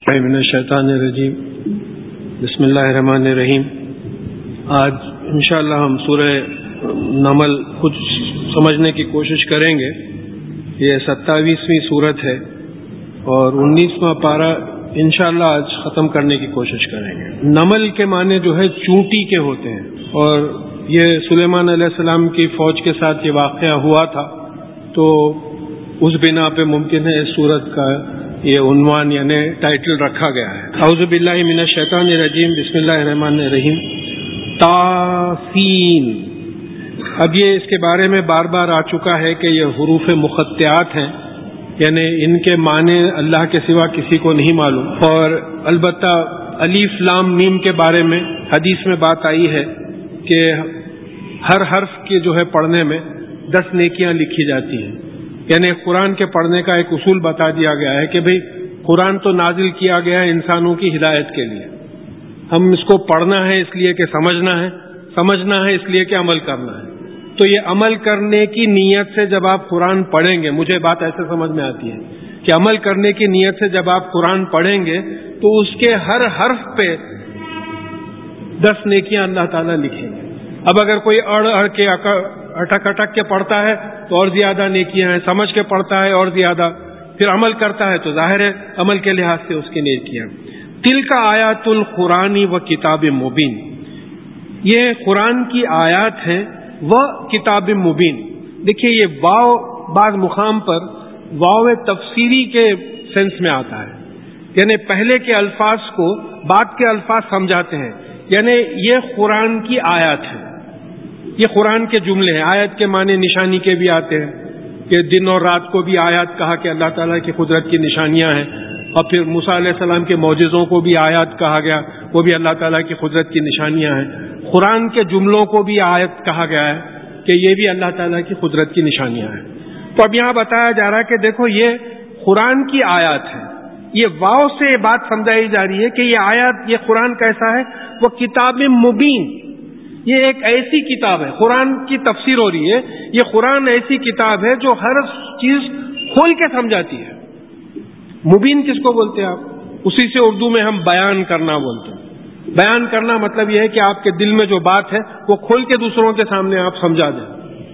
من الشیطان الرجیم بسم اللہ الرحمن الرحیم۔ آج انشاءاللہ ہم سورہ نمل کچھ سمجھنے کی کوشش کریں گے۔ یہ 27ویں سورت ہے اور 19واں پارہ انشاءاللہ آج ختم کرنے کی کوشش کریں گے۔ نمل کے معنی جو ہے چونٹی کے ہوتے ہیں، اور یہ سلیمان علیہ السلام کی فوج کے ساتھ یہ واقعہ ہوا تھا، تو اس بنا پہ ممکن ہے اس سورت کا یہ عنوان یعنی ٹائٹل رکھا گیا ہے۔ اعوذ باللہ من الشیطان الرجیم بسم اللہ الرحمن الرحیم۔ تاسین، اب یہ اس کے بارے میں بار بار آ چکا ہے کہ یہ حروف مقطعات ہیں، یعنی ان کے معنی اللہ کے سوا کسی کو نہیں معلوم، اور البتہ الف لام میم کے بارے میں حدیث میں بات آئی ہے کہ ہر حرف کے جو ہے پڑھنے میں 10 نیکیاں لکھی جاتی ہیں۔ یعنی قرآن کے پڑھنے کا ایک اصول بتا دیا گیا ہے کہ بھئی قرآن تو نازل کیا گیا ہے انسانوں کی ہدایت کے لیے، ہم اس کو پڑھنا ہے اس لیے کہ سمجھنا ہے اس لیے کہ عمل کرنا ہے۔ تو یہ عمل کرنے کی نیت سے جب آپ قرآن پڑھیں گے، مجھے بات ایسے سمجھ میں آتی ہے کہ عمل کرنے کی نیت سے جب آپ قرآن پڑھیں گے تو اس کے ہر حرف پہ 10 نیکیاں اللہ تعالیٰ لکھیں گے۔ اب اگر کوئی اڑ کے اٹک کے پڑھتا ہے تو اور زیادہ نیکیاں ہیں، سمجھ کے پڑھتا ہے اور زیادہ، پھر عمل کرتا ہے تو ظاہر ہے عمل کے لحاظ سے اس کی نیکیاں۔ تلک آیات القرآن و کتاب مبین، یہ قرآن کی آیات ہیں وہ کتاب مبین۔ دیکھیے یہ واو بعض مقام پر واو تفسیری کے سینس میں آتا ہے، یعنی پہلے کے الفاظ کو بعد کے الفاظ سمجھاتے ہیں، یعنی یہ قرآن کی آیات ہیں، یہ قرآن کے جملے ہیں۔ آیت کے معنی نشانی کے بھی آتے ہیں کہ دن اور رات کو بھی آیات کہا کہ اللہ تعالیٰ کی قدرت کی نشانیاں ہیں، اور پھر موسیٰ علیہ السلام کے معجزوں کو بھی آیات کہا گیا، وہ بھی اللہ تعالیٰ کی قدرت کی نشانیاں ہیں۔ قرآن کے جملوں کو بھی آیت کہا گیا ہے کہ یہ بھی اللہ تعالیٰ کی قدرت کی نشانیاں ہیں۔ تو اب یہاں بتایا جا رہا ہے کہ دیکھو یہ قرآن کی آیات ہے، یہ واو سے یہ بات سمجھائی جا رہی ہے کہ یہ آیات، یہ قرآن کیسا ہے، وہ کتاب مبین، یہ ایک ایسی کتاب ہے، قرآن کی تفسیر ہو رہی ہے، یہ قرآن ایسی کتاب ہے جو ہر چیز کھول کے سمجھاتی ہے۔ مبین کس کو بولتے ہیں آپ؟ اسی سے اردو میں ہم بیان کرنا بولتے ہیں۔ بیان کرنا مطلب یہ ہے کہ آپ کے دل میں جو بات ہے وہ کھول کے دوسروں کے سامنے آپ سمجھا دیں۔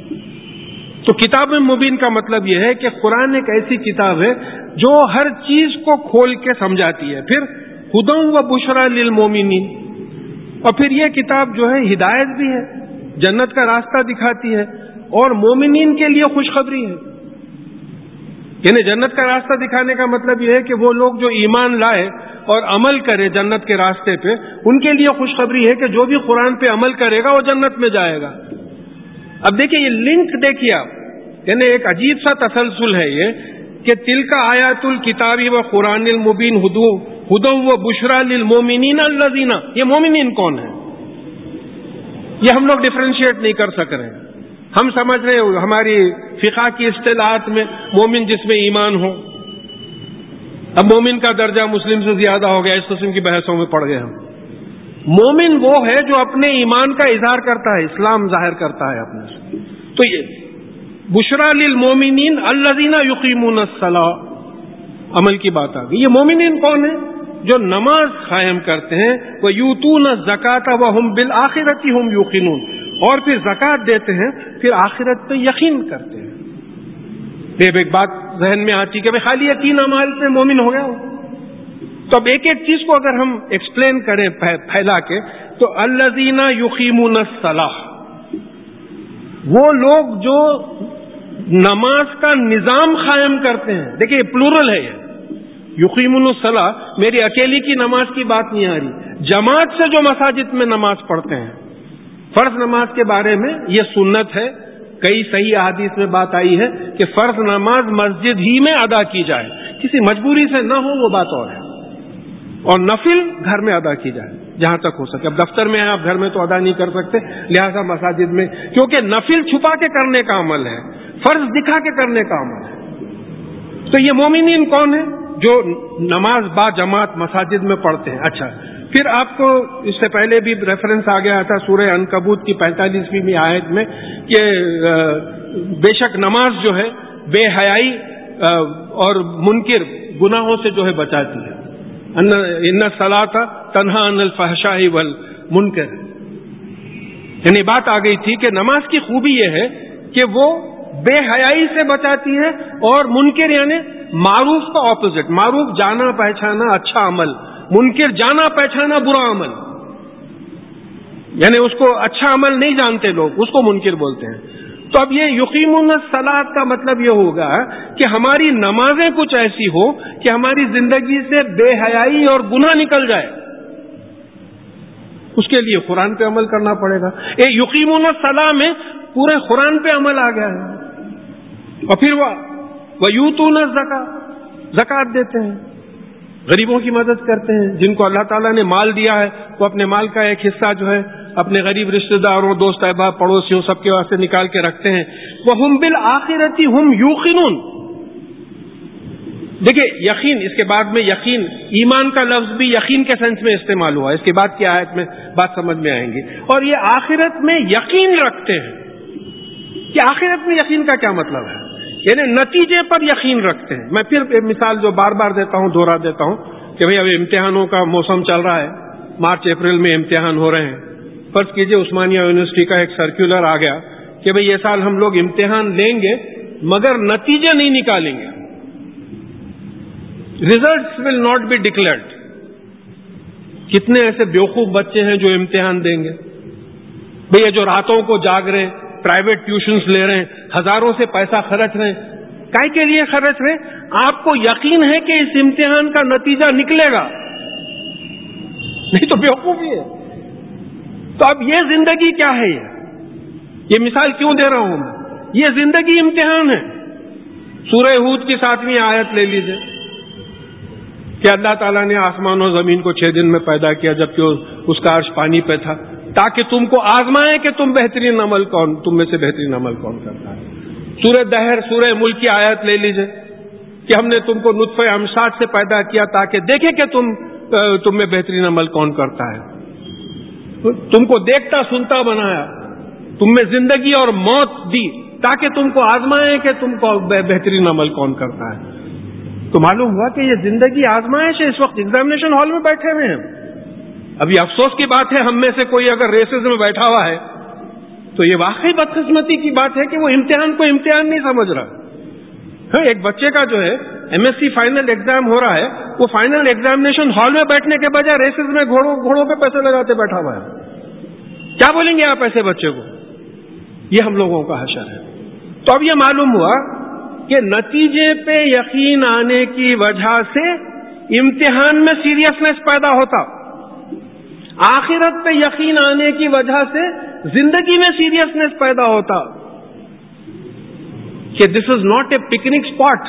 تو کتاب مبین کا مطلب یہ ہے کہ قرآن ایک ایسی کتاب ہے جو ہر چیز کو کھول کے سمجھاتی ہے۔ پھر ہدی و بشریٰ للمومنین، اور پھر یہ کتاب جو ہے ہدایت بھی ہے، جنت کا راستہ دکھاتی ہے، اور مومنین کے لیے خوشخبری ہے۔ یعنی جنت کا راستہ دکھانے کا مطلب یہ ہے کہ وہ لوگ جو ایمان لائے اور عمل کرے جنت کے راستے پہ، ان کے لیے خوشخبری ہے کہ جو بھی قرآن پہ عمل کرے گا وہ جنت میں جائے گا۔ اب دیکھیے یہ لنک دیکھیے آپ، یعنی ایک عجیب سا تسلسل ہے یہ کہ تلک آیات الکتاب و قرآن المبین ہدی و بشریٰ للمومنین الذین، یہ مومنین کون ہیں؟ یہ ہم لوگ ڈفرینشیٹ نہیں کر سک رہے ہیں۔ ہم سمجھ رہے ہیں ہماری فقہ کی اصطلاحات میں مومن جس میں ایمان ہو، اب مومن کا درجہ مسلم سے زیادہ ہو گیا، اس قسم کی بحثوں میں پڑ گئے ہم۔ مومن وہ ہے جو اپنے ایمان کا اظہار کرتا ہے، اسلام ظاہر کرتا ہے اپنے سے۔ تو یہ بشریٰ للمومنین الذین یقیمون الصلاۃ، عمل کی بات آ گئی۔ یہ مومنین کون ہیں؟ جو نماز قائم کرتے ہیں، وَيُؤْتُونَ الزَّكَاةَ وَهُمْ بِالْآخِرَةِ هُمْ يُوقِنُونَ، اور پھر زکوٰۃ دیتے ہیں، پھر آخرت پہ یقین کرتے ہیں۔ ایک بات ذہن میں آتی کہ خالی یہ 3 اعمال پہ مومن ہو گیا ہو؟ تو اب ایک ایک چیز کو اگر ہم ایکسپلین کریں پھیلا کے، تو الذین یقیمون الصلاۃ، وہ لوگ جو نماز کا نظام قائم کرتے ہیں۔ دیکھیے پلورل ہے یہ، یقیمون الصلاۃ، میری اکیلی کی نماز کی بات نہیں آ رہی، جماعت سے جو مساجد میں نماز پڑھتے ہیں۔ فرض نماز کے بارے میں یہ سنت ہے، کئی صحیح احادیث میں بات آئی ہے کہ فرض نماز مسجد ہی میں ادا کی جائے، کسی مجبوری سے نہ ہو وہ بات اور ہے، اور نفل گھر میں ادا کی جائے جہاں تک ہو سکے۔ اب دفتر میں ہیں آپ، گھر میں تو ادا نہیں کر سکتے، لہذا مساجد میں، کیونکہ نفل چھپا کے کرنے کا عمل ہے، فرض دکھا کے کرنے کا عمل ہے۔ تو یہ مومنین کون ہیں؟ جو نماز با جماعت مساجد میں پڑھتے ہیں۔ اچھا، پھر آپ کو اس سے پہلے بھی ریفرنس آ گیا تھا سورہ عنکبوت کی 45ویں آیت میں کہ بے شک نماز جو ہے بے حیائی اور منکر گناہوں سے جو ہے بچاتی ہے۔ ان الصلاۃ تنہی عن الفحشاء والمنکر. یعنی بات آ گئی تھی کہ نماز کی خوبی یہ ہے کہ وہ بے حیائی سے بچاتی ہے، اور منکر یعنی معروف کا اپوزٹ. معروف جانا پہچانا اچھا عمل، منکر جانا پہچانا برا عمل. یعنی اس کو اچھا عمل نہیں جانتے لوگ، اس کو منکر بولتے ہیں. تو اب یہ یقیمون الصلاۃ کا مطلب یہ ہوگا کہ ہماری نمازیں کچھ ایسی ہو کہ ہماری زندگی سے بے حیائی اور گناہ نکل جائے. اس کے لیے قرآن پہ عمل کرنا پڑے گا. یقیمون الصلاۃ میں پورے قرآن پہ عمل آ گیا ہے. اور پھر وَيُؤْتُونَ الزَّكَاةَ، زکوٰۃ دیتے ہیں، غریبوں کی مدد کرتے ہیں. جن کو اللہ تعالیٰ نے مال دیا ہے وہ اپنے مال کا ایک حصہ جو ہے اپنے غریب رشتہ داروں، دوست احباب، پڑوسیوں سب کے واسطے نکال کے رکھتے ہیں. وَهُمْ بِالْآخِرَةِ هُمْ يُوقِنُونَ. دیکھیں یقین، اس کے بعد میں یقین، ایمان کا لفظ بھی یقین کے سینس میں استعمال ہوا ہے. اس کے بعد کی آیت میں بات سمجھ میں آئیں گی. اور یہ آخرت میں یقین رکھتے ہیں. کہ آخرت میں یقین کا کیا مطلب ہے؟ یعنی نتیجے پر یقین رکھتے ہیں. میں پھر مثال جو بار بار دیتا ہوں، دوہرا دیتا ہوں کہ بھئی اب امتحانوں کا موسم چل رہا ہے، مارچ اپریل میں امتحان ہو رہے ہیں. فرض کیجئے عثمانیہ یونیورسٹی کا ایک سرکولر آ گیا کہ بھئی یہ سال ہم لوگ امتحان لیں گے مگر نتیجے نہیں نکالیں گے، results will not be declared. کتنے ایسے بیوقوف بچے ہیں جو امتحان دیں گے؟ بھئی یہ جو راتوں کو جاگ رہے ہیں، پرائیویٹ ٹیوشنز لے رہے ہیں، ہزاروں سے پیسہ خرچ رہے ہیں، کائے کے لیے خرچ رہے ہیں؟ آپ کو یقین ہے کہ اس امتحان کا نتیجہ نکلے گا، نہیں تو بیوقوفی ہے. تو اب یہ زندگی کیا ہے؟ یہ مثال کیوں دے رہا ہوں میں؟ یہ زندگی امتحان ہے. سورہ ہود کی 7ویں آیت لے لیجئے کہ اللہ تعالیٰ نے آسمان و زمین کو 6 دن میں پیدا کیا جبکہ اس کا عرش پانی پہ تھا، تاکہ تم کو آزمائے کہ تم میں سے بہترین عمل کون کرتا ہے. سورہ دہر، سورہ ملک کی آیت لے لیجئے کہ ہم نے تم کو نطفہ امشاج سے پیدا کیا تاکہ دیکھے کہ تم میں بہترین عمل کون کرتا ہے. تم کو دیکھتا سنتا بنایا، تم میں زندگی اور موت دی تاکہ تم کو آزمائے کہ تم کو بہترین عمل کون کرتا ہے. تو معلوم ہوا کہ یہ زندگی آزمائش ہے. اس وقت ایگزامینیشن ہال میں بیٹھے ہوئے ہیں. ابھی افسوس کی بات ہے ہم میں سے کوئی اگر ریسز میں بیٹھا ہوا ہے تو یہ واقعی بدقسمتی کی بات ہے کہ وہ امتحان کو امتحان نہیں سمجھ رہا. ایک بچے کا جو ہے MSc فائنل ایگزام ہو رہا ہے، وہ فائنل ایگزامینیشن ہال میں بیٹھنے کے بجائے ریسز میں گھوڑوں پہ پیسے لگاتے بیٹھا ہوا ہے. کیا بولیں گے آپ ایسے بچے کو؟ یہ ہم لوگوں کا حشر ہے. تو اب یہ معلوم ہوا کہ نتیجے پہ یقین آنے کی وجہ سے امتحان میں سیریسنس پیدا ہوتا، آخرت پہ یقین آنے کی وجہ سے زندگی میں سیریسنس پیدا ہوتا کہ this is not a picnic spot.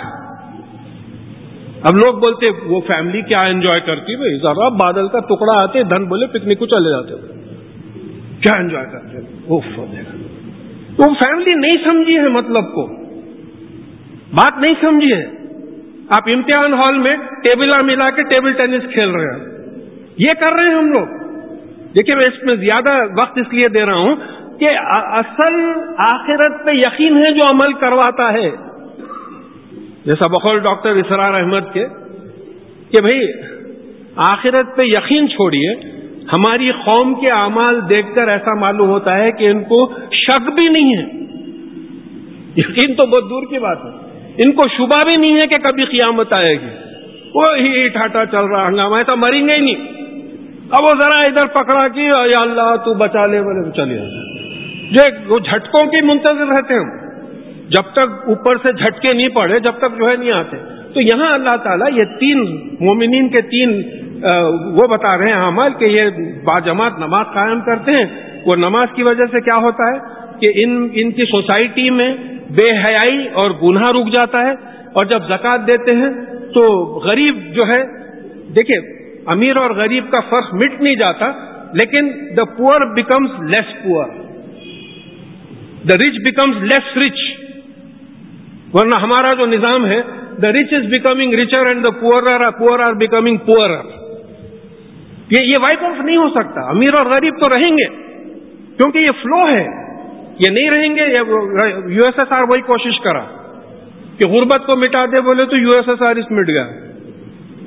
اب لوگ بولتے وہ فیملی کیا انجوائے کرتی، بھائی ذرا بادل کا ٹکڑا آتے دھن بولے پکنک کو چلے جاتے، کیا انجوائے کرتے. وہ فیملی نہیں سمجھی ہے مطلب کو، بات نہیں سمجھی ہے. آپ امتحان ہال میں ٹیبلہ ملا کے ٹیبل ٹینس کھیل رہے ہیں، یہ کر رہے ہیں ہم لوگ. دیکھیں میں اس میں زیادہ وقت اس لیے دے رہا ہوں کہ اصل آخرت پہ یقین ہے جو عمل کرواتا ہے. جیسا بقول ڈاکٹر اسرار احمد کے کہ بھئی آخرت پہ یقین چھوڑیے، ہماری قوم کے اعمال دیکھ کر ایسا معلوم ہوتا ہے کہ ان کو شک بھی نہیں ہے. یقین تو بہت دور کی بات ہے، ان کو شبہ بھی نہیں ہے کہ کبھی قیامت آئے گی. وہی ٹھاٹا چل رہا ہنگامہ، ایسا مریں گے ہی نہیں. اب وہ ذرا ادھر پکڑا کہ یا اللہ تو بچا لے، بولے چلیے. وہ جھٹکوں کی منتظر رہتے ہیں جب تک اوپر سے جھٹکے نہیں پڑے، جب تک جو ہے نہیں آتے. تو یہاں اللہ تعالیٰ یہ 3 مومنین کے 3 وہ بتا رہے ہیں اعمال کہ یہ باجماعت نماز قائم کرتے ہیں. وہ نماز کی وجہ سے کیا ہوتا ہے کہ ان کی سوسائٹی میں بے حیائی اور گناہ رک جاتا ہے. اور جب زکوٰۃ دیتے ہیں تو غریب جو ہے، دیکھیں امیر اور غریب کا فرق مٹ نہیں جاتا، لیکن دا پور becomes less poor, the rich becomes less rich. ورنہ ہمارا جو نظام ہے the rich is becoming richer and the poor are becoming پورر. یہ وائپ آف نہیں ہو سکتا. امیر اور غریب تو رہیں گے کیونکہ یہ فلو ہے، یہ نہیں رہیں گے. USSR وہی کوشش کرا کہ غربت کو مٹا دے، بولے تو USSR اس مٹ گیا. 1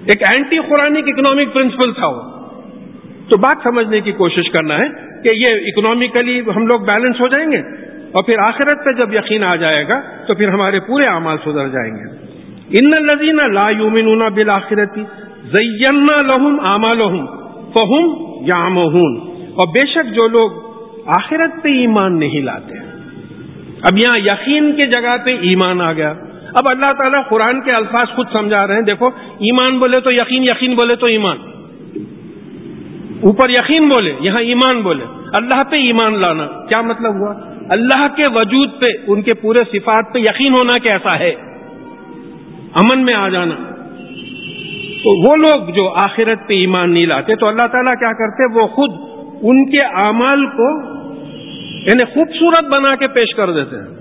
ایک اینٹی قرآنک اکنامک پرنسپل تھا وہ. تو بات سمجھنے کی کوشش کرنا ہے کہ یہ اکنامکلی ہم لوگ بیلنس ہو جائیں گے اور پھر آخرت پہ جب یقین آ جائے گا تو پھر ہمارے پورے اعمال سدھر جائیں گے. ان الذین لا یؤمنون بالآخرۃ زینا لهم اعمالهم فهم یعمہون. اور بے شک جو لوگ آخرت پہ ایمان نہیں لاتے. اب یہاں یقین کی جگہ پہ ایمان آ گیا. اب اللہ تعالیٰ قرآن کے الفاظ خود سمجھا رہے ہیں. دیکھو ایمان بولے تو یقین, یقین بولے تو ایمان. اوپر یقین بولے, یہاں ایمان بولے. اللہ پہ ایمان لانا کیا مطلب ہوا؟ اللہ کے وجود پہ, ان کے پورے صفات پہ یقین ہونا کیسا ہے, امن میں آ جانا. تو وہ لوگ جو آخرت پہ ایمان نہیں لاتے تو اللہ تعالیٰ کیا کرتے, وہ خود ان کے اعمال کو یعنی خوبصورت بنا کے پیش کر دیتے ہیں.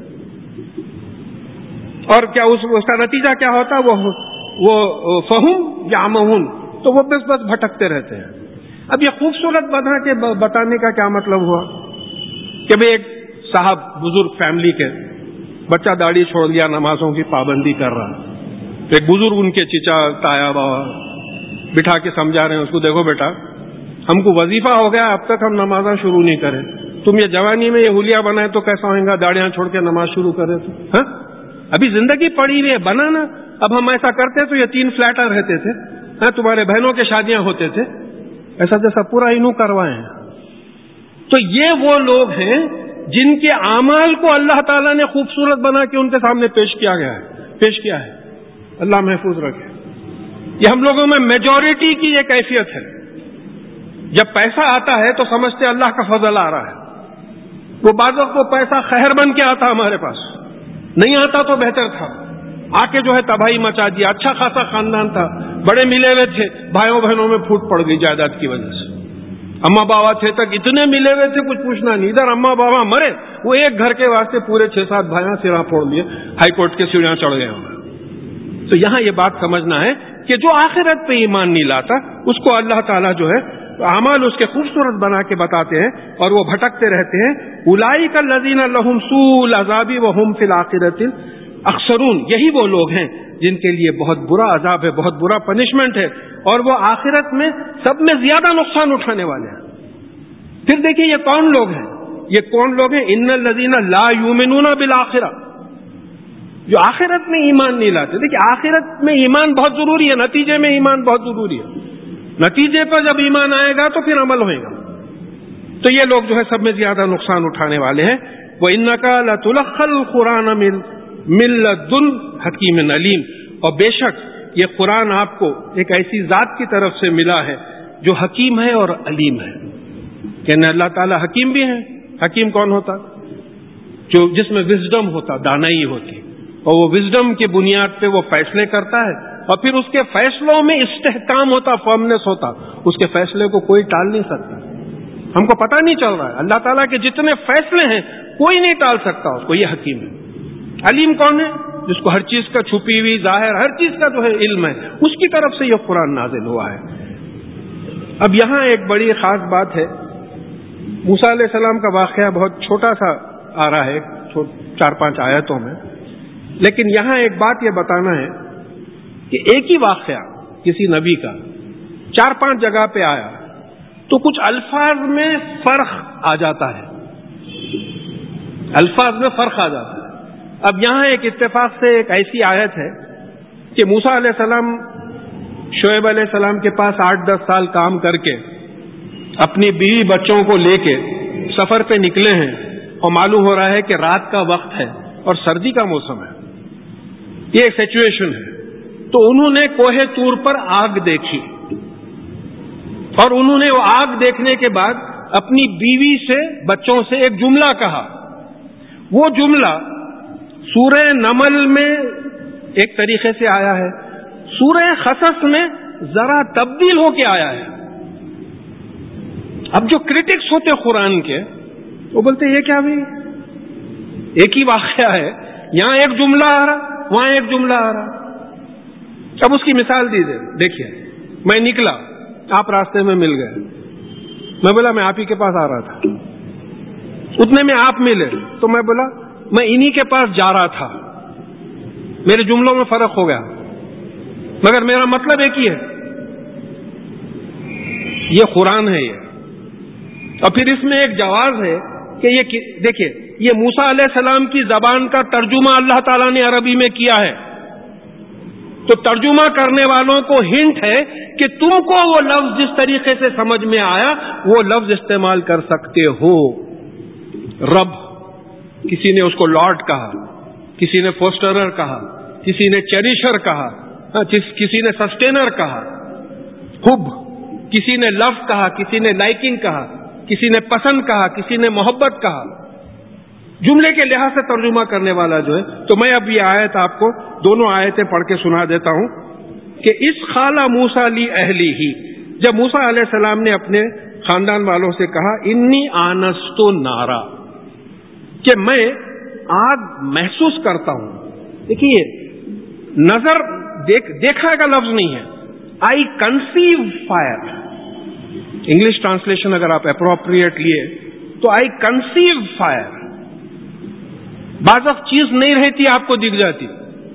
اور کیا اس کا نتیجہ کیا ہوتا؟ وہ فہم یعمہون, تو وہ بس بھٹکتے رہتے ہیں. اب یہ خوبصورت بنا کے بتانے کا کیا مطلب ہوا کہ بھئی ایک صاحب بزرگ فیملی کے, بچہ داڑھی چھوڑ دیا, نمازوں کی پابندی کر رہا. ایک بزرگ ان کے چچا تایا بابا بٹھا کے سمجھا رہے ہیں اس کو, دیکھو بیٹا ہم کو وظیفہ ہو گیا, اب تک ہم نمازاں شروع نہیں کرے. تم یہ جوانی میں یہ حلیہ بنائے تو کیسا ہوگا, داڑیاں چھوڑ کے نماز شروع کرے تو. ہاں ابھی زندگی پڑی ہوئی ہے, بنانا. اب ہم ایسا کرتے تو یہ 3 فلیٹر رہتے تھے. ہاں تمہارے بہنوں کے شادیاں ہوتے تھے, ایسا جیسا پورا انہوں کروائے ہیں. تو یہ وہ لوگ ہیں جن کے اعمال کو اللہ تعالیٰ نے خوبصورت بنا کے ان کے سامنے پیش کیا ہے. اللہ محفوظ رکھے. یہ ہم لوگوں میں میجورٹی کی یہ کیفیت ہے. جب پیسہ آتا ہے تو سمجھتے اللہ کا فضل آ رہا ہے. وہ بعض وقت وہ پیسہ خیر بن کے آتا ہمارے پاس, نہیں آتا تو بہتر تھا. آ کے جو ہے تباہی مچا دیا. اچھا خاصا خاندان تھا, بڑے ملے ہوئے تھے, بھائیوں بہنوں میں پھوٹ پڑ گئی جائیداد کی وجہ سے. اما بابا تھے تک اتنے ملے ہوئے تھے کچھ پوچھنا نہیں. ادھر اما بابا مرے, وہ ایک گھر کے واسطے پورے 6-7 بھائیاں سرا پھوڑ لیے, ہائی کورٹ کے سیڑھیاں چڑھ گئے ہوں. تو یہاں یہ بات سمجھنا ہے کہ جو آخرت پہ ایمان نہیں لاتا اس کو اللہ تعالیٰ جو ہے اعمال اس کے خوبصورت بنا کے بتاتے ہیں اور وہ بھٹکتے رہتے ہیں. اولئک الذین لہم سوء العذاب وہم فی الآخرۃ اخسرون. یہی وہ لوگ ہیں جن کے لیے بہت برا عذاب ہے, بہت برا پنشمنٹ ہے, اور وہ آخرت میں سب میں زیادہ نقصان اٹھانے والے ہیں. پھر دیکھیے یہ کون لوگ ہیں, یہ کون لوگ ہیں؟ ان الذین لا یؤمنون بالآخرہ, جو آخرت میں ایمان نہیں لاتے. دیکھیے آخرت میں ایمان بہت ضروری ہے, نتیجے میں ایمان بہت ضروری ہے. نتیجے پر جب ایمان آئے گا تو پھر عمل ہوئے گا. تو یہ لوگ جو ہے سب میں زیادہ نقصان اٹھانے والے ہیں. وَإِنَّكَ لَتُلَقَّى الْقُرْآنَ مِن لَّدُنْ حَكِيمٍ عَلِيمٍ. اور بے شک یہ قرآن آپ کو ایک ایسی ذات کی طرف سے ملا ہے جو حکیم ہے اور علیم ہے. کہنا اللہ تعالیٰ حکیم بھی ہے. حکیم کون ہوتا؟ جو جس میں وزڈم ہوتا, دانائی ہوتی, اور وہ وزڈم کی بنیاد پہ وہ فیصلے کرتا ہے, اور پھر اس کے فیصلوں میں استحکام ہوتا, فرمنس ہوتا. اس کے فیصلے کو کوئی ٹال نہیں سکتا. ہم کو پتہ نہیں چل رہا ہے, اللہ تعالیٰ کے جتنے فیصلے ہیں کوئی نہیں ٹال سکتا اس کو. یہ حکیم ہے. علیم کون ہے؟ جس کو ہر چیز کا چھپی ہوئی ظاہر ہر چیز کا جو ہے علم ہے, اس کی طرف سے یہ قرآن نازل ہوا ہے. اب یہاں ایک بڑی خاص بات ہے. موسیٰ علیہ السلام کا واقعہ بہت چھوٹا سا آ رہا ہے 4-5 آیتوں میں, لیکن یہاں ایک بات یہ بتانا ہے کہ ایک ہی واقعہ کسی نبی کا 4-5 جگہ پہ آیا تو کچھ الفاظ میں فرق آ جاتا ہے, الفاظ میں فرق آ جاتا ہے. اب یہاں ایک اتفاق سے ایک ایسی آیت ہے کہ موسیٰ علیہ السلام شعیب علیہ السلام کے پاس 8-10 سال کام کر کے اپنی بیوی بچوں کو لے کے سفر پہ نکلے ہیں, اور معلوم ہو رہا ہے کہ رات کا وقت ہے اور سردی کا موسم ہے. یہ ایک سچویشن ہے. تو انہوں نے کوہ طور پر آگ دیکھی, اور انہوں نے وہ آگ دیکھنے کے بعد اپنی بیوی سے بچوں سے ایک جملہ کہا. وہ جملہ سورہ نمل میں ایک طریقے سے آیا ہے, سورہ قصص میں ذرا تبدیل ہو کے آیا ہے. اب جو کرٹکس ہوتے قرآن کے وہ بولتے یہ کیا بھائی, ایک ہی واقعہ ہے, یہاں ایک جملہ آ رہا وہاں ایک جملہ آ رہا. اب اس کی مثال دیجیے. دیکھیے میں نکلا, آپ راستے میں مل گئے, میں بولا میں آپ ہی کے پاس آ رہا تھا. اتنے میں آپ ملے تو میں بولا میں انہی کے پاس جا رہا تھا. میرے جملوں میں فرق ہو گیا, مگر میرا مطلب ایک ہی ہے. یہ قرآن ہے یہ. اور پھر اس میں ایک جواز ہے کہ یہ دیکھیے یہ موسیٰ علیہ السلام کی زبان کا ترجمہ اللہ تعالیٰ نے عربی میں کیا ہے، تو ترجمہ کرنے والوں کو ہنٹ ہے کہ تم کو وہ لفظ جس طریقے سے سمجھ میں آیا وہ لفظ استعمال کر سکتے ہو. رب، کسی نے اس کو لارڈ کہا، کسی نے فوسٹرر کہا، کسی نے چیریشر کہا، کسی نے سسٹینر کہا. حب، کسی نے لو کہا، کسی نے لائکنگ کہا، کسی نے پسند کہا، کسی نے محبت کہا. جملے کے لحاظ سے ترجمہ کرنے والا جو ہے. تو میں اب یہ آیت آپ کو دونوں آیتیں پڑھ کے سنا دیتا ہوں کہ اس خالہ موسیٰ لی اہلی ہی، جب موسیٰ علیہ السلام نے اپنے خاندان والوں سے کہا انی آنست نارا، کہ میں آگ محسوس کرتا ہوں. دیکھیے نظر دیکھا کا لفظ نہیں ہے، I conceive fire. English translation اگر آپ اپروپریٹ لیے تو آئی کنسیو فائر. بعض وقت چیز نہیں رہتی آپ کو دکھ جاتی،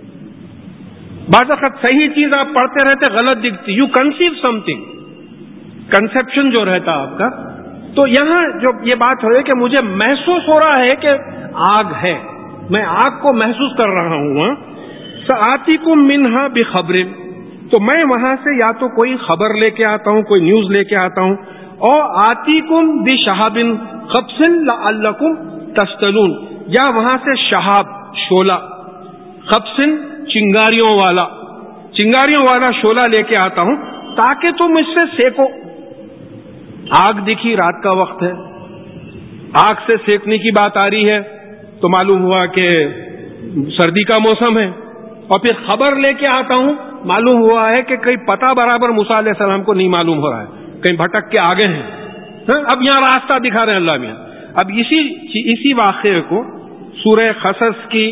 بعض وقت صحیح چیز آپ پڑھتے رہتے غلط دکھتی. You conceive something, conception جو رہتا آپ کا. تو یہاں جو یہ بات ہو رہی ہے کہ مجھے محسوس ہو رہا ہے کہ آگ ہے، میں آگ کو محسوس کر رہا ہوں. سآتیکم منہا بخبر، تو میں وہاں سے یا تو کوئی خبر لے کے آتا ہوں، کوئی نیوز لے کے آتا ہوں، اور آتیکم بشہاب خبث لعلکم تصطلون، یا وہاں سے شہاب شولہ، خبث چنگاریوں والا شولہ لے کے آتا ہوں تاکہ تم اس سے سیکو. آگ دکھی، رات کا وقت ہے، آگ سے سیکنے کی بات آ رہی ہے تو معلوم ہوا کہ سردی کا موسم ہے. اور پھر خبر لے کے آتا ہوں، معلوم ہوا ہے کہ کہیں پتہ برابر موسیٰ علیہ السلام کو نہیں معلوم ہو رہا ہے، کہیں بھٹک کے آگے ہیں. اب یہاں راستہ دکھا رہے ہیں اللہ میاں. اب اسی واقعے کو سورہ قصص کی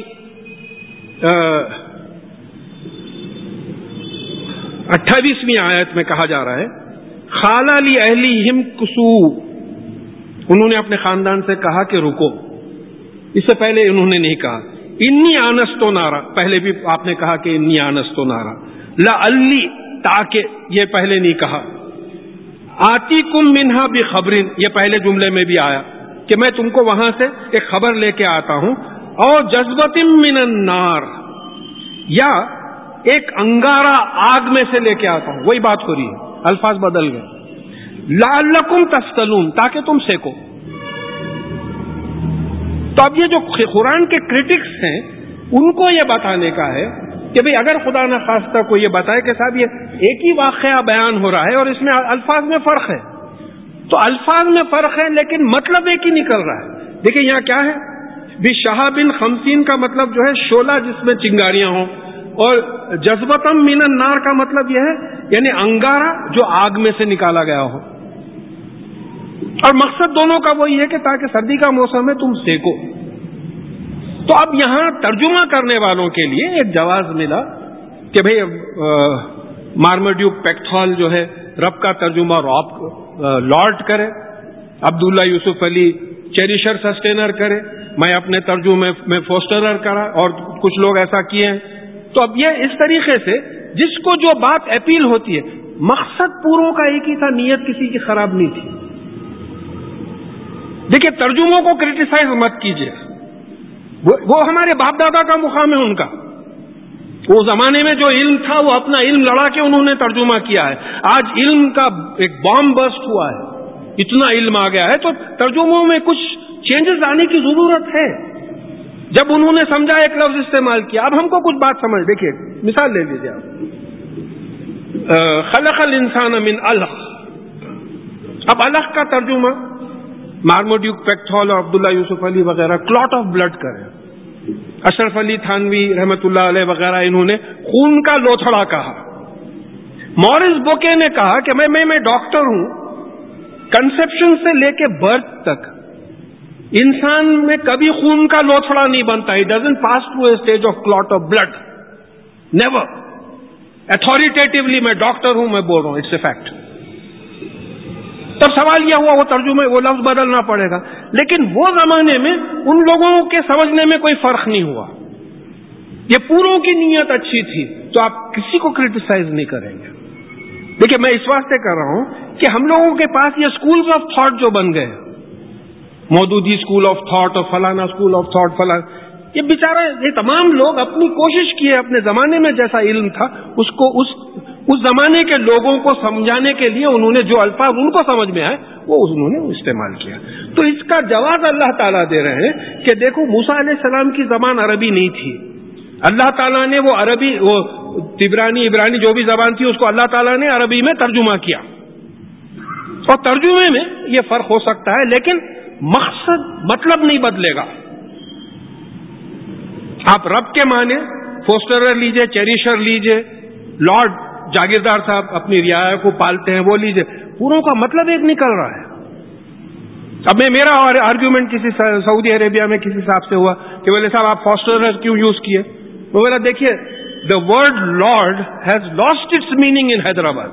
28ویں آیت میں کہا جا رہا ہے خالہ لی اہلیہم کسو، انہوں نے اپنے خاندان سے کہا کہ رکو. اس سے پہلے انہوں نے نہیں کہا انی آنست نارا، پہلے بھی آپ نے کہا کہ انی آنست نارا. لعلی، تاکہ، یہ پہلے نہیں کہا. آتیکم منہا بخبر، یہ پہلے جملے میں بھی آیا کہ میں تم کو وہاں سے ایک خبر لے کے آتا ہوں. اور جذبۃ من النار، یا ایک انگارہ آگ میں سے لے کے آتا ہوں. وہی بات ہو رہی ہے، الفاظ بدل گئے. لعلکم تصطلون، تاکہ تم سیکو. تو اب یہ جو قرآن کے کرٹکس ہیں ان کو یہ بتانے کا ہے کہ بھئی اگر خدا نہ خواستہ کو یہ بتائے کہ صاحب یہ ایک ہی واقعہ بیان ہو رہا ہے اور اس میں الفاظ میں فرق ہے، تو الفاظ میں فرق ہے لیکن مطلب ایک ہی نکل رہا ہے. دیکھیں یہاں کیا ہے، بشہاب خمسین کا مطلب جو ہے شعلہ جس میں چنگاریاں ہوں، اور جذبتم من النار کا مطلب یہ ہے یعنی انگارہ جو آگ میں سے نکالا گیا ہو. اور مقصد دونوں کا وہی ہے کہ تاکہ سردی کا موسم ہے تم سیکو. تو اب یہاں ترجمہ کرنے والوں کے لیے ایک جواز ملا کہ بھئی مارمڈیوک پیکتھول جو ہے رب کا ترجمہ لارڈ کرے، عبداللہ یوسف علی چیریشر سسٹینر کرے، میں اپنے ترجمے میں فوسٹرر کرا، اور کچھ لوگ ایسا کیے ہیں. تو اب یہ اس طریقے سے جس کو جو بات اپیل ہوتی ہے، مقصد پوروں کا ایک ہی تھا، نیت کسی کی خراب نہیں تھی. دیکھیے ترجموں کو کرٹیسائز مت کیجیے، وہ ہمارے باپ دادا کا مقام ہے ان کا. وہ زمانے میں جو علم تھا وہ اپنا علم لڑا کے انہوں نے ترجمہ کیا ہے. آج علم کا ایک بام برسٹ ہوا ہے، اتنا علم آ گیا ہے تو ترجموں میں کچھ چینجز آنے کی ضرورت ہے. جب انہوں نے سمجھا ایک لفظ استعمال کیا، اب ہم کو کچھ بات سمجھ. دیکھیے مثال لے لیجیے آپ، خلق الانسان من علق. اب علق کا ترجمہ مارموڈیوک پیکتھول اور عبداللہ یوسف علی وغیرہ کلاٹ آف بلڈ کرے. اشرف علی تھانوی رحمت اللہ علیہ وغیرہ انہوں نے خون کا لوتھڑا کہا. مورس بوکے نے کہا کہ میں ڈاکٹر ہوں، کنسپشن سے لے کے برتھ تک انسان میں کبھی خون کا لوتھڑا نہیں بنتا. It doesn't pass through a stage of clot of blood. Never. Authoritatively میں ڈاکٹر ہوں، میں بول رہا ہوں، it's a fact. تب سوال یہ ہوا وہ ترجمے وہ لفظ بدلنا پڑے گا. لیکن وہ زمانے میں ان لوگوں کے سمجھنے میں کوئی فرق نہیں ہوا. یہ پوروں کی نیت اچھی تھی تو آپ کسی کو کرٹیسائز نہیں کریں گے. دیکھیے میں اس واسطے کر رہا ہوں کہ ہم لوگوں کے پاس یہ اسکولز آف تھاٹ جو بن گئے، مودودی اسکول آف تھاٹ اور فلانا اسکول آف تھاٹ فلانا، یہ بیچارہ یہ تمام لوگ اپنی کوشش کی ہے اپنے زمانے میں جیسا علم تھا اس کو اس زمانے کے لوگوں کو سمجھانے کے لیے انہوں نے جو الفاظ ان کو سمجھ میں آئے وہ انہوں نے استعمال کیا. تو اس کا جواز اللہ تعالیٰ دے رہے ہیں کہ دیکھو موسیٰ علیہ السلام کی زبان عربی نہیں تھی، اللہ تعالیٰ نے وہ عربی وہ تبرانی عبرانی جو بھی زبان تھی اس کو اللہ تعالیٰ نے عربی میں ترجمہ کیا، اور ترجمے میں یہ فرق ہو سکتا ہے لیکن مقصد مطلب نہیں بدلے گا. آپ رب کے معنی فوسٹرر لیجئے، چیریشر لیجئے، لارڈ جاگیردار صاحب اپنی رعایا کو پالتے ہیں وہ لیجئے، پوروں کا مطلب ایک نکل رہا ہے. اب میرا آرگیومنٹ کسی سعودی عربیہ میں کسی صاحب سے ہوا کہ بولے صاحب آپ فوسٹرر کیوں یوز کیے؟ وہ بولا دیکھیے the word Lord has lost its meaning in Hyderabad.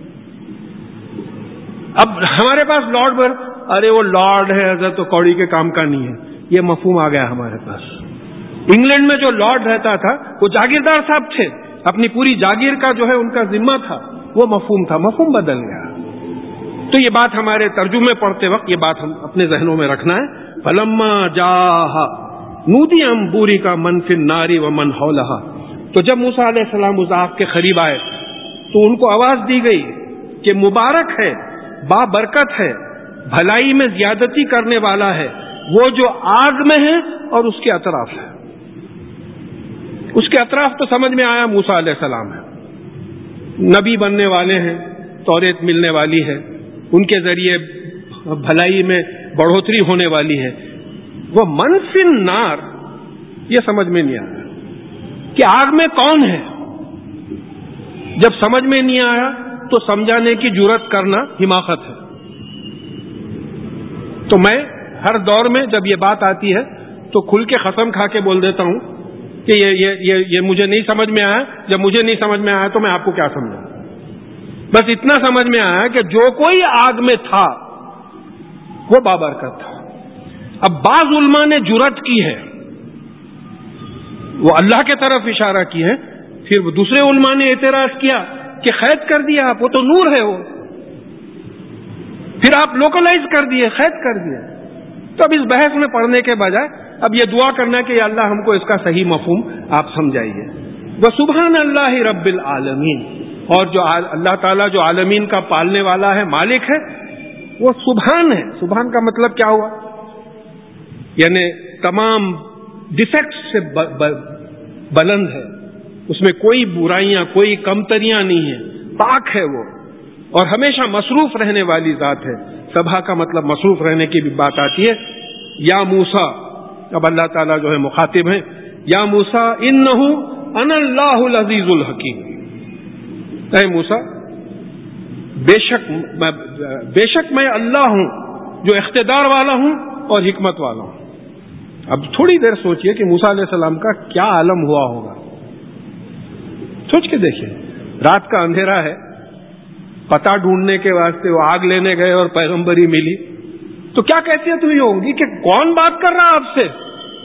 اب ہمارے پاس لارڈ پر ارے وہ لارڈ ہے حضرت تو کوڑی کے کام کا نہیں ہے، یہ مفہوم آ گیا ہمارے پاس. انگلینڈ میں جو لارڈ رہتا تھا وہ جاگیردار صاحب تھے، اپنی پوری جاگیر کا جو ہے ان کا ذمہ تھا، وہ مفہوم تھا، مفہوم بدل گیا. تو یہ بات ہمارے ترجمے پڑھتے وقت یہ بات ہم اپنے ذہنوں میں رکھنا ہے. فلما جاء نودی بوری کا من فی النار ومن حولہا. تو جب موسیٰ علیہ السلام اس آگ کے قریب آئے تو ان کو آواز دی گئی کہ مبارک ہے، با برکت ہے، بھلائی میں زیادتی کرنے والا ہے وہ جو آگ میں ہے اور اس کے اطراف ہے. اس کے اطراف تو سمجھ میں آیا موسیٰ علیہ السلام ہے، نبی بننے والے ہیں، توریت ملنے والی ہے، ان کے ذریعے بھلائی میں بڑھوتری ہونے والی ہے. وہ من فی النار یہ سمجھ میں نہیں آیا کہ آگ میں کون ہے. جب سمجھ میں نہیں آیا تو سمجھانے کی جرات کرنا حماقت ہے. تو میں ہر دور میں جب یہ بات آتی ہے تو کھل کے قسم کھا کے بول دیتا ہوں کہ یہ مجھے نہیں سمجھ میں آیا. جب مجھے نہیں سمجھ میں آیا تو میں آپ کو کیا سمجھاؤں. بس اتنا سمجھ میں آیا کہ جو کوئی آگ میں تھا وہ بابرکت تھا. اب بعض علماء نے جرات کی ہے، وہ اللہ کے طرف اشارہ کی ہے، پھر دوسرے علماء نے اعتراض کیا کہ قید کر دیا آپ، وہ تو نور ہے وہ، پھر آپ لوکلائز کر دیے، قید کر دیے. تو اب اس بحث میں پڑھنے کے بجائے اب یہ دعا کرنا کہ یا اللہ ہم کو اس کا صحیح مفہوم آپ سمجھائیے. وسبحان اللہ رب العالمین. اور جو اللہ تعالیٰ جو عالمین کا پالنے والا ہے، مالک ہے، وہ سبحان ہے. سبحان کا مطلب کیا ہوا؟ یعنی تمام ڈیفیکٹس سے بلند ہے، اس میں کوئی برائیاں کوئی کمتریاں نہیں ہیں، پاک ہے وہ، اور ہمیشہ مصروف رہنے والی ذات ہے. سبھا کا مطلب مصروف رہنے کی بھی بات آتی ہے. یا موسیٰ، اب اللہ تعالیٰ جو ہے مخاطب ہیں، یا موسیٰ انہ انا اللہ العزیز الحکیم. اے موسیٰ بے شک میں اللہ ہوں جو اقتدار والا ہوں اور حکمت والا ہوں. اب تھوڑی دیر سوچئے کہ موسیٰ علیہ السلام کا کیا عالم ہوا ہوگا. سوچ کے دیکھیے، رات کا اندھیرا ہے، پتہ ڈھونڈنے کے واسطے وہ آگ لینے گئے اور پیغمبری ملی، تو کیا کیفیت ہوئی ہوگی کہ کون بات کر رہا آپ سے؟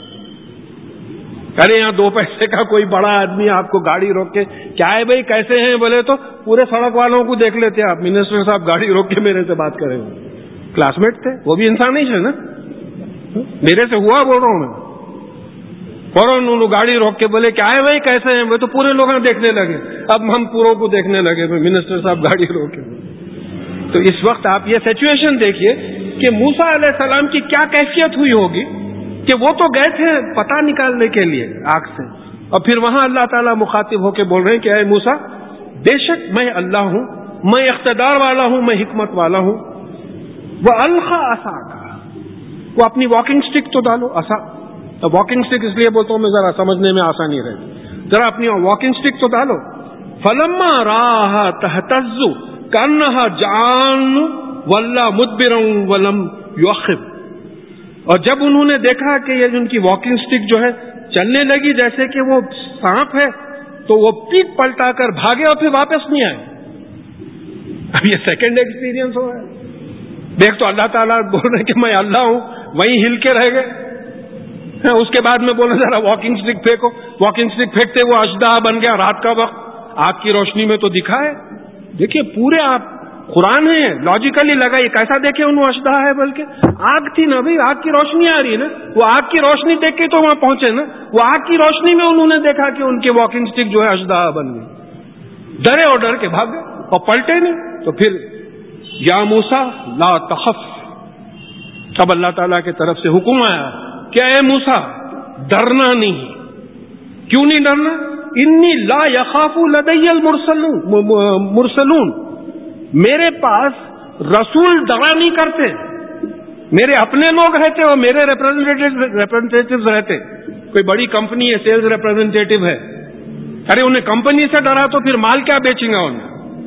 ارے یہاں 2 پیسے کا کوئی بڑا آدمی آپ کو گاڑی روک کے کیا ہے بھائی کیسے ہیں بولے تو پورے سڑک والوں کو دیکھ لیتے آپ. منسٹر صاحب گاڑی روک کے میرے سے بات کریں گے، کلاس میٹ تھے، وہ بھی انسان ہی ہے نا، میرے سے ہوا بول رہا ہوں میں. فوراً انہوں گاڑی روک کے بولے کیا ہے بھائی کیسے ہیں، وہ تو پورے لوگ دیکھنے لگے. اب ہم پوروں کو دیکھنے لگے، منسٹر صاحب گاڑی روک کے. تو اس وقت آپ یہ سچویشن دیکھیے کہ موسیٰ علیہ السلام کی کیا کیفیت ہوئی ہوگی کہ وہ تو گئے تھے پتہ نکالنے کے لیے آگ سے، اور پھر وہاں اللہ تعالیٰ مخاطب ہو کے بول رہے ہیں کہ اے موسیٰ بے شک میں اللہ ہوں، میں اقتدار والا ہوں، میں حکمت والا ہوں. وَأَلْقَى عَصَاكَ، وہ اپنی واکنگ سٹک تو ڈالو. واکنگ سٹک اس لیے بولتا ہوں میں ذرا سمجھنے میں آسانی رہے، ذرا اپنی واکنگ سٹک تو ڈالو. فَلَمَّا رَآهَا تَهْتَزُّ كَأَنَّهَا جَانٌّ وَلَّا مُدْبِرًا وَلَمْ يُؤَخِّرْ. اور جب انہوں نے دیکھا کہ یہ ان کی واکنگ سٹک جو ہے چلنے لگی جیسے کہ وہ سانپ ہے، تو وہ پیٹ پلٹا کر بھاگے اور پھر واپس نہیں آئے. اب یہ سیکنڈ ایکسپیرینس ہوا ہے. دیکھ تو اللہ تعالیٰ بول رہے کہ میں اللہ ہوں، وہیں ہل کے رہ گئے. اس کے بعد میں بولا ذرا واکنگ سٹک پھینکو، واکنگ سٹک پھینکتے وہ اژدہا بن گیا. رات کا وقت آگ کی روشنی میں تو دکھا ہے. دیکھیے پورے آپ قرآن ہے لاجیکلی لگا یہ کیسا دیکھے انہوں اشدہا ہے، بلکہ آگ تھی نا بھائی، آگ کی روشنی آ رہی ہے نا، وہ آگ کی روشنی دیکھ کے تو وہاں پہنچے نا، وہ آگ کی روشنی میں انہوں نے دیکھا کہ ان کے واکنگ سٹک جو ہے اشدہا بن گئی، ڈرے اور ڈر کے بھاگ گئے اور پلٹے نہیں۔ تو پھر یا موسیٰ لا تخف، اب اللہ تعالیٰ کی طرف سے حکم آیا کہ اے موسیٰ ڈرنا نہیں۔ کیوں نہیں ڈرنا؟ انی لا یخاف لدی المرسلون، میرے پاس رسول ڈرا نہیں کرتے، میرے اپنے لوگ رہتے اور میرے ریپرزینٹیٹیوز رہتے۔ کوئی بڑی کمپنی ہے، سیلز ریپرزینٹیٹیو ہے، ارے انہیں کمپنی سے ڈرا تو پھر مال کیا بیچیں گا انہیں؟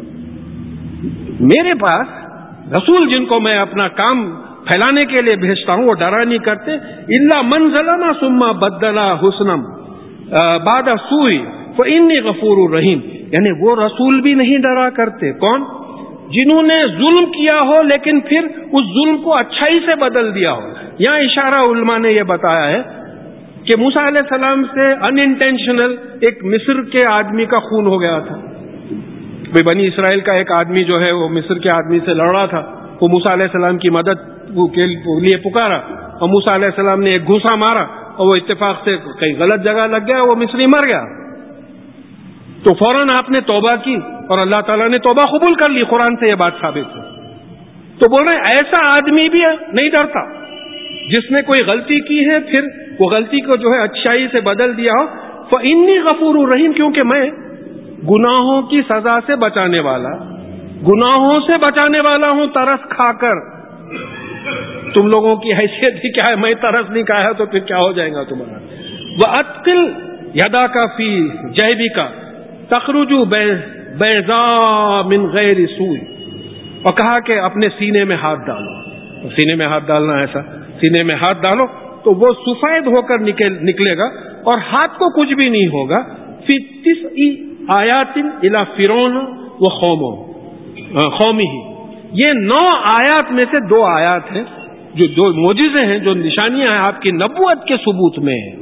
میرے پاس رسول جن کو میں اپنا کام پھیلانے کے لیے بھیجتا ہوں وہ ڈرا نہیں کرتے۔ الا من ظلم ثم بدل حسنا بعد سوء فانی غفور رحیم، یعنی وہ رسول بھی نہیں ڈرا کرتے، کون؟ جنہوں نے ظلم کیا ہو لیکن پھر اس ظلم کو اچھائی سے بدل دیا ہو۔ یہاں اشارہ علماء نے یہ بتایا ہے کہ موسیٰ علیہ السلام سے ان انٹینشنل ایک مصر کے آدمی کا خون ہو گیا تھا۔ بنی اسرائیل کا ایک آدمی جو ہے وہ مصر کے آدمی سے لڑ رہا تھا، وہ موسیٰ علیہ السلام کی مدد کے لیے پکارا اور موسیٰ علیہ السلام نے ایک گھوسا مارا اور وہ اتفاق سے کہیں غلط جگہ لگ گیا، وہ مصری مر گیا۔ تو فوراً آپ نے توبہ کی اور اللہ تعالیٰ نے توبہ قبول کر لی، قرآن سے یہ بات ثابت ہے۔ تو بول رہے ہیں ایسا آدمی بھی نہیں ڈرتا جس نے کوئی غلطی کی ہے پھر وہ غلطی کو جو ہے اچھائی سے بدل دیا ہو۔ فإنی غفور رحیم، کیونکہ میں گناہوں کی سزا سے بچانے والا، گناہوں سے بچانے والا ہوں ترس کھا کر۔ تم لوگوں کی حیثیت ہی کیا ہے، میں ترس نہیں کھایا تو پھر کیا ہو جائے گا تمہارا۔ وَأَدْخِلْ يَدَكَ فِي جَيْبِكَ تخرج بیضاء من غیر سوء، اور کہا کہ اپنے سینے میں ہاتھ ڈالو۔ سینے میں ہاتھ ڈالنا ایسا، سینے میں ہاتھ ڈالو تو وہ سفید ہو کر نکلے گا اور ہاتھ کو کچھ بھی نہیں ہوگا۔ فی 9 آیات الی فرعون و قومہ، یہ 9 آیات میں سے 2 آیات ہیں جو 2 معجزے ہیں، جو نشانیاں ہیں آپ کی نبوت کے ثبوت میں ہیں۔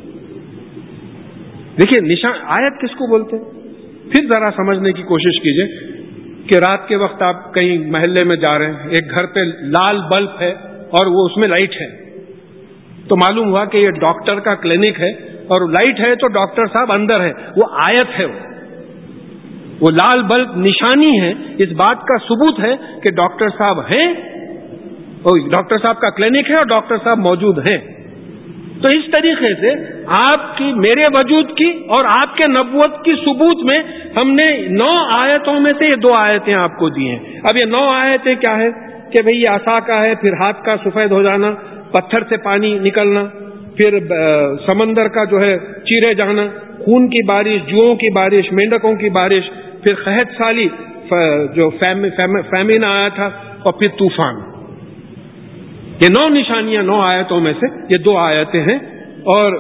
دیکھیے آیت کس کو بولتے ہیں؟ پھر ذرا سمجھنے کی کوشش کیجئے کہ رات کے وقت آپ کہیں محلے میں جا رہے ہیں، ایک گھر پہ لال بلب ہے اور وہ اس میں لائٹ ہے، تو معلوم ہوا کہ یہ ڈاکٹر کا کلینک ہے اور لائٹ ہے تو ڈاکٹر صاحب اندر ہے، وہ آیت ہے، وہ لال بلب نشانی ہے، اس بات کا ثبوت ہے کہ ڈاکٹر صاحب ہیں، ڈاکٹر صاحب کا کلینک ہے اور ڈاکٹر صاحب موجود ہیں۔ تو اس طریقے سے آپ کی، میرے وجود کی اور آپ کے نبوت کی ثبوت میں ہم نے 9 آیتوں میں سے یہ 2 آیتیں آپ کو دی ہیں۔ اب یہ 9 آیتیں کیا ہے کہ بھئی یہ عصا کا ہے، پھر ہاتھ کا سفید ہو جانا، پتھر سے پانی نکلنا، پھر سمندر کا جو ہے چیرے جانا، خون کی بارش، جوؤں کی بارش، مینڈکوں کی بارش، پھر قحط سالی جو فیمن آیا تھا، اور پھر طوفان۔ یہ 9 نشانیاں 9 آیتوں میں سے یہ 2 آیتیں ہیں۔ اور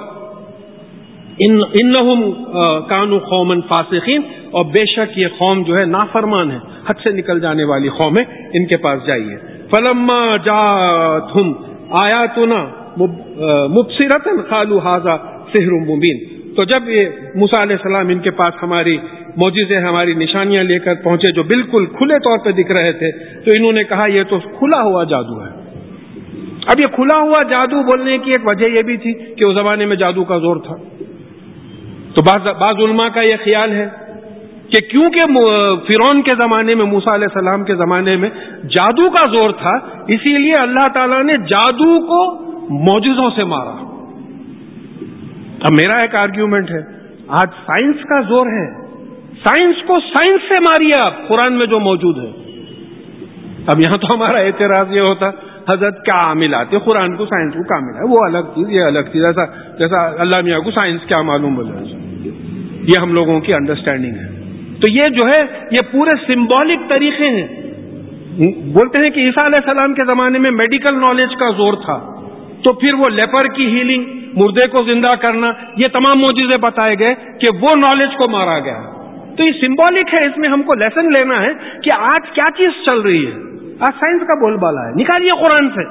انہم کانوا قوما فاسقین، اور بے شک یہ قوم جو ہے نافرمان ہے، حد سے نکل جانے والی قوم ہے، ان کے پاس جائیے۔ فلما جاءتهم آیاتنا مبصرۃ قالوا ھذا سحر مبین، تو جب یہ موسیٰ علیہ السلام ان کے پاس ہماری معجزے، ہماری نشانیاں لے کر پہنچے جو بالکل کھلے طور پہ دکھ رہے تھے، تو انہوں نے کہا یہ تو کھلا ہوا جادو ہے۔ اب یہ کھلا ہوا جادو بولنے کی ایک وجہ یہ بھی تھی کہ اس زمانے میں جادو کا زور تھا، تو بعض علماء کا یہ خیال ہے کہ کیونکہ فرعون کے زمانے میں، موسیٰ علیہ السلام کے زمانے میں جادو کا زور تھا، اسی لیے اللہ تعالیٰ نے جادو کو معجزوں سے مارا۔ اب میرا ایک آرگیومنٹ ہے، آج سائنس کا زور ہے، سائنس کو سائنس سے ماریے آپ، قرآن میں جو موجود ہے۔ اب یہاں تو ہمارا اعتراض یہ ہوتا حضرت کیا عامل آتے، قرآن کو سائنس کو کیا ملا، وہ الگ چیز یہ الگ چیز، جیسا اللہ میاں کو سائنس کیا معلوم بولے، یہ ہم لوگوں کی انڈرسٹینڈنگ ہے۔ تو یہ جو ہے یہ پورے سمبولک طریقے ہیں۔ بولتے ہیں کہ عیسیٰ علیہ السلام کے زمانے میں میڈیکل نالج کا زور تھا، تو پھر وہ لیپر کی ہیلنگ، مردے کو زندہ کرنا، یہ تمام معجزے بتائے گئے کہ وہ نالج کو مارا گیا۔ تو یہ سمبولک ہے، اس میں ہم کو لیسن لینا ہے کہ آج کیا چیز چل رہی ہے۔ آج سائنس کا بول بالا ہے، نکالیے قرآن سے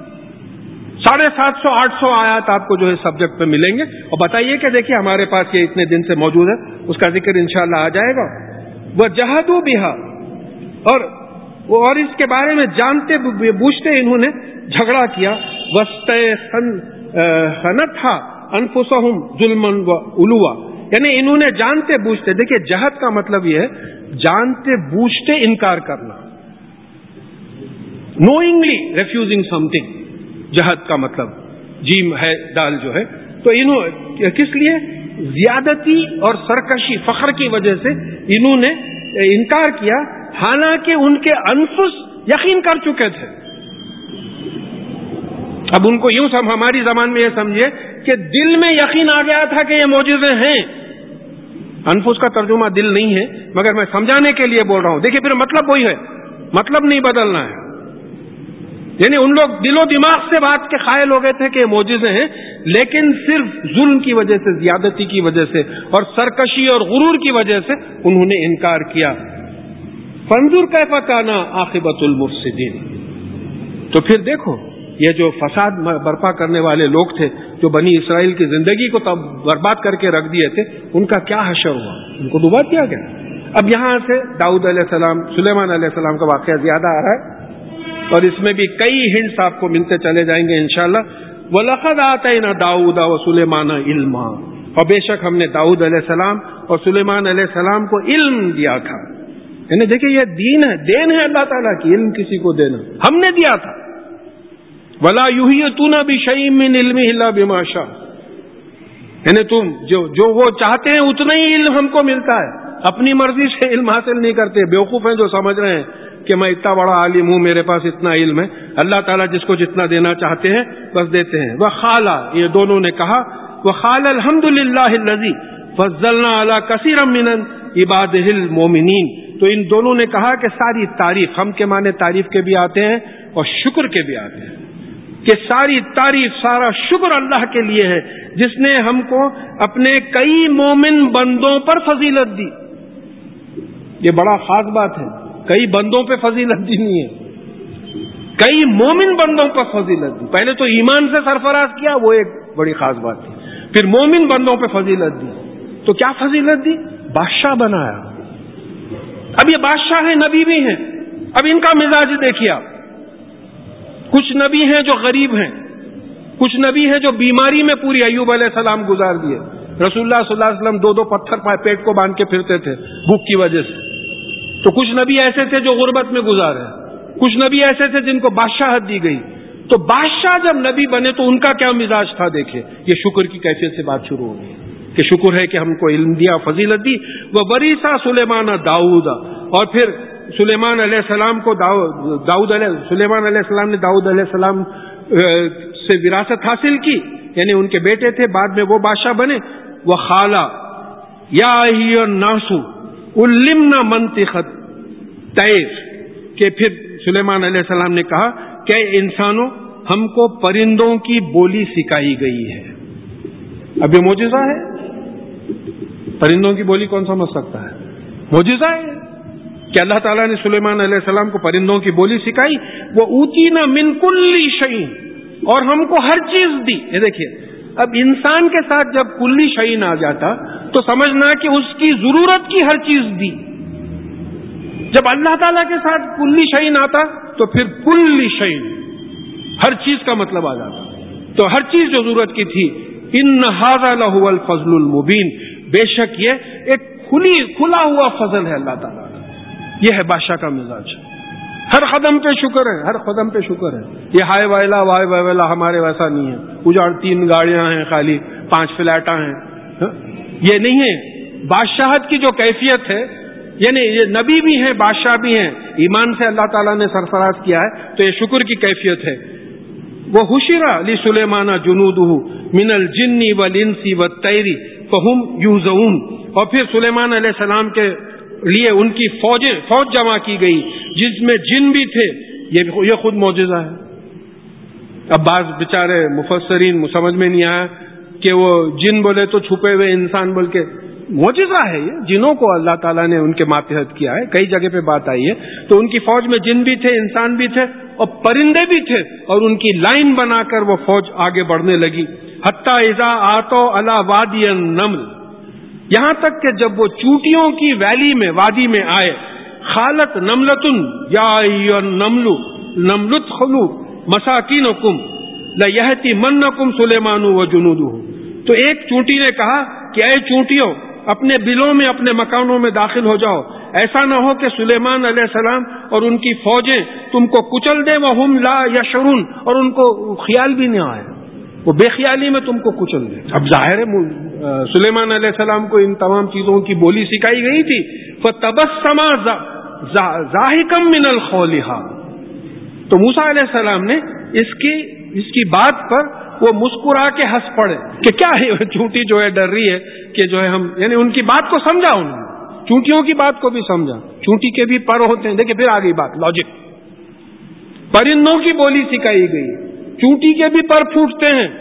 750-800 آیات آپ کو جو ہے سبجیکٹ پہ ملیں گے، اور بتائیے کہ دیکھیے ہمارے پاس یہ اتنے دن سے موجود ہے، اس کا ذکر انشاءاللہ آ جائے گا۔ وَجَحَدُوا بِهَا، اور اس کے بارے میں جانتے بوجھتے انہوں نے جھگڑا کیا. وَاسْتَيْقَنَتْهَا أَنفُسُهُمْ ظُلْمًا وَعُلُوًّا، یعنی انہوں نے جانتے بوجھتے، دیکھیں جہد کا مطلب یہ ہے جانتے بوجھتے انکار کرنا، knowingly refusing something، جہد کا مطلب جیم ہے دال جو ہے. تو انہوں کس لیے؟ زیادتی اور سرکشی، فخر کی وجہ سے انہوں نے انکار کیا، حالانکہ ان کے انفس یقین کر چکے تھے. اب ان کو یوں ہماری زبان میں یہ سمجھے کہ دل میں یقین آ گیا تھا کہ یہ معجزے ہیں. انفس کا ترجمہ دل نہیں ہے، مگر میں سمجھانے کے لیے بول رہا ہوں. دیکھیں پھر مطلب وہی ہے، مطلب نہیں بدلنا ہے. یعنی ان لوگ دل و دماغ سے بات کے قائل ہو گئے تھے کہ یہ معجزے ہیں، لیکن صرف ظلم کی وجہ سے، زیادتی کی وجہ سے اور سرکشی اور غرور کی وجہ سے انہوں نے انکار کیا. فانظر کیف کان عاقبۃ المفسدین. تو پھر دیکھو یہ جو فساد برپا کرنے والے لوگ تھے، جو بنی اسرائیل کی زندگی کو تب برباد کر کے رکھ دیے تھے، ان کا کیا حشر ہوا، ان کو ڈوبا دیا گیا. اب یہاں سے داؤد علیہ السلام، سلیمان علیہ السلام کا واقعہ زیادہ آ رہا ہے، اور اس میں بھی کئی ہنٹس آپ کو ملتے چلے جائیں گے انشاءاللہ. وَلَقَدْ آتَيْنَا دَاوُودَ وَسُلَيْمَانَ عِلْمًا، اور بے شک ہم نے داؤد علیہ السلام اور سلیمان علیہ السلام کو علم دیا تھا. یعنی دیکھیں یہ دین ہے، دین ہے اللہ تعالیٰ کی، علم کسی کو دینا ہم نے دیا تھا. وَلَا يُحِيطُونَ بِشَيْءٍ مِّنْ عِلْمِهِ إِلَّا بِمَا شَاءَ، یعنی تم جو وہ چاہتے ہیں اتنا ہی علم ہم کو ملتا ہے، اپنی مرضی سے علم حاصل نہیں کرتے. بیوقوف ہیں جو سمجھ رہے ہیں کہ میں اتنا بڑا عالم ہوں، میرے پاس اتنا علم ہے. اللہ تعالیٰ جس کو جتنا دینا چاہتے ہیں بس دیتے ہیں. وَقَالَ، یہ دونوں نے کہا، وَقَالَ الْحَمْدُ لِلَّهِ الَّذِي فَضَّلْنَا عَلَى كَثِيرٍ مِّنْ عِبَادِهِ الْمُؤْمِنِينَ. تو ان دونوں نے کہا کہ ساری تعریف، ہم کے معنی تعریف کے بھی آتے ہیں اور شکر کے بھی آتے ہیں، کہ ساری تعریف، سارا شکر اللہ کے لیے ہے جس نے ہم کو اپنے کئی مومن بندوں پر فضیلت دی. یہ بڑا خاص بات ہے، کئی بندوں پہ فضیلت دی نہیں ہے، کئی مومن بندوں پر فضیلت دی. پہلے تو ایمان سے سرفراز کیا، وہ ایک بڑی خاص بات تھی، پھر مومن بندوں پہ فضیلت دی. تو کیا فضیلت دی؟ بادشاہ بنایا. اب یہ بادشاہ ہیں، نبی بھی ہیں. اب ان کا مزاج دیکھیے آپ، کچھ نبی ہیں جو غریب ہیں، کچھ نبی ہیں جو بیماری میں پوری ایوب علیہ السلام گزار دیے. رسول اللہ صلی اللہ علیہ وسلم 2 پتھر پیٹ کو باندھ کے پھرتے تھے بھوک کی وجہ سے. تو کچھ نبی ایسے تھے جو غربت میں گزارے، کچھ نبی ایسے تھے جن کو بادشاہت دی گئی. تو بادشاہ جب نبی بنے تو ان کا کیا مزاج تھا دیکھیں. یہ شکر کی کیفیت سے بات شروع ہوگی کہ شکر ہے کہ ہم کو علم دیا، فضیلت دی. وہ وریثہ سلیمان داؤد، اور پھر سلیمان علیہ السلام کو سلیمان علیہ السلام نے داؤد علیہ السلام سے وراثت حاصل کی، یعنی ان کے بیٹے تھے، بعد میں وہ بادشاہ بنے. وہ خالہ یا الناس علمنا منطق الطیر، کہ پھر سلیمان علیہ السلام نے کہا کہ انسانوں، ہم کو پرندوں کی بولی سکھائی گئی ہے. اب یہ معجزہ ہے، پرندوں کی بولی کون سمجھ سکتا ہے؟ معجزہ ہے کہ اللہ تعالیٰ نے سلیمان علیہ السلام کو پرندوں کی بولی سکھائی. وہ اوتینا من کل شیء، اور ہم کو ہر چیز دی. یہ دیکھیے اب انسان کے ساتھ جب کلی شیء آ جاتا تو سمجھنا کہ اس کی ضرورت کی ہر چیز دی. جب اللہ تعالیٰ کے ساتھ کلی شیء آتا تو پھر کلی شیء، ہر چیز کا مطلب آ جاتا. تو ہر چیز جو ضرورت کی تھی. ان ھذا لہو الفضل المبین، بے شک یہ ایک کھلا ہوا فضل ہے اللہ تعالیٰ. یہ ہے بادشاہ کا مزاج، ہر قدم پہ شکر ہے، ہر قدم پہ شکر ہے. یہ ہائے وائلا وائے وائلا ہمارے ویسا نہیں ہے، اجاڑ 3 گاڑیاں ہیں، خالی 5 فلیٹاں ہیں، یہ نہیں ہے. بادشاہت کی جو کیفیت ہے، یعنی یہ نبی بھی ہیں، بادشاہ بھی ہیں، ایمان سے اللہ تعالیٰ نے سرفراز کیا ہے، تو یہ شکر کی کیفیت ہے. وہ حشر لسلیمان جنودہ من الجن والانس والطیر فہم یوزعون، اور پھر سلیمان علیہ السلام کے لیے ان کی فوج جمع کی گئی جس میں جن بھی تھے. یہ خود معجزہ ہے. اب بعض بیچارے مفسرین سمجھ میں نہیں آیا کہ وہ جن بولے تو چھپے ہوئے انسان بول کے، معجزہ ہے یہ. جنوں کو اللہ تعالیٰ نے ان کے ماتحت کیا ہے، کئی جگہ پہ بات آئی ہے. تو ان کی فوج میں جن بھی تھے، انسان بھی تھے اور پرندے بھی تھے، اور ان کی لائن بنا کر وہ فوج آگے بڑھنے لگی. حتی اذا آتوا علی وادی النمل، یہاں تک کہ جب وہ چونٹیوں کی ویلی میں، وادی میں آئے، خالت نملتن یا ایھا النمل ادخلوا مساکینکم لیہتمنکم سلیمان وجنودہ. تو ایک چونٹی نے کہا کہ اے چونٹیوں اپنے بلوں میں اپنے مکانوں میں داخل ہو جاؤ, ایسا نہ ہو کہ سلیمان علیہ السلام اور ان کی فوجیں تم کو کچل دیں, وہم لا یشعرون, اور ان کو خیال بھی نہ آئے, وہ بے خیالی میں تم کو کچل دیں. اب ظاہر ہے سلیمان علیہ السلام کو ان تمام چیزوں کی بولی سکھائی گئی تھی. فَتَبَسَّمَ ضَاحِكًا مِنَ الْقَوْلِ, تو موسیٰ علیہ السلام نے اس کی بات پر وہ مسکرا کے ہنس پڑے کہ کیا ہے, چونٹی جو ہے ڈر رہی ہے کہ جو ہے ہم, یعنی ان کی بات کو سمجھا, انہوں نے چونٹیوں کی بات کو بھی سمجھا. چونٹی کے بھی پر ہوتے ہیں, دیکھیں پھر آ گئی بات, لاجک. پرندوں کی بولی سکھائی گئی, چونٹی کے بھی پر پھوٹتے ہیں,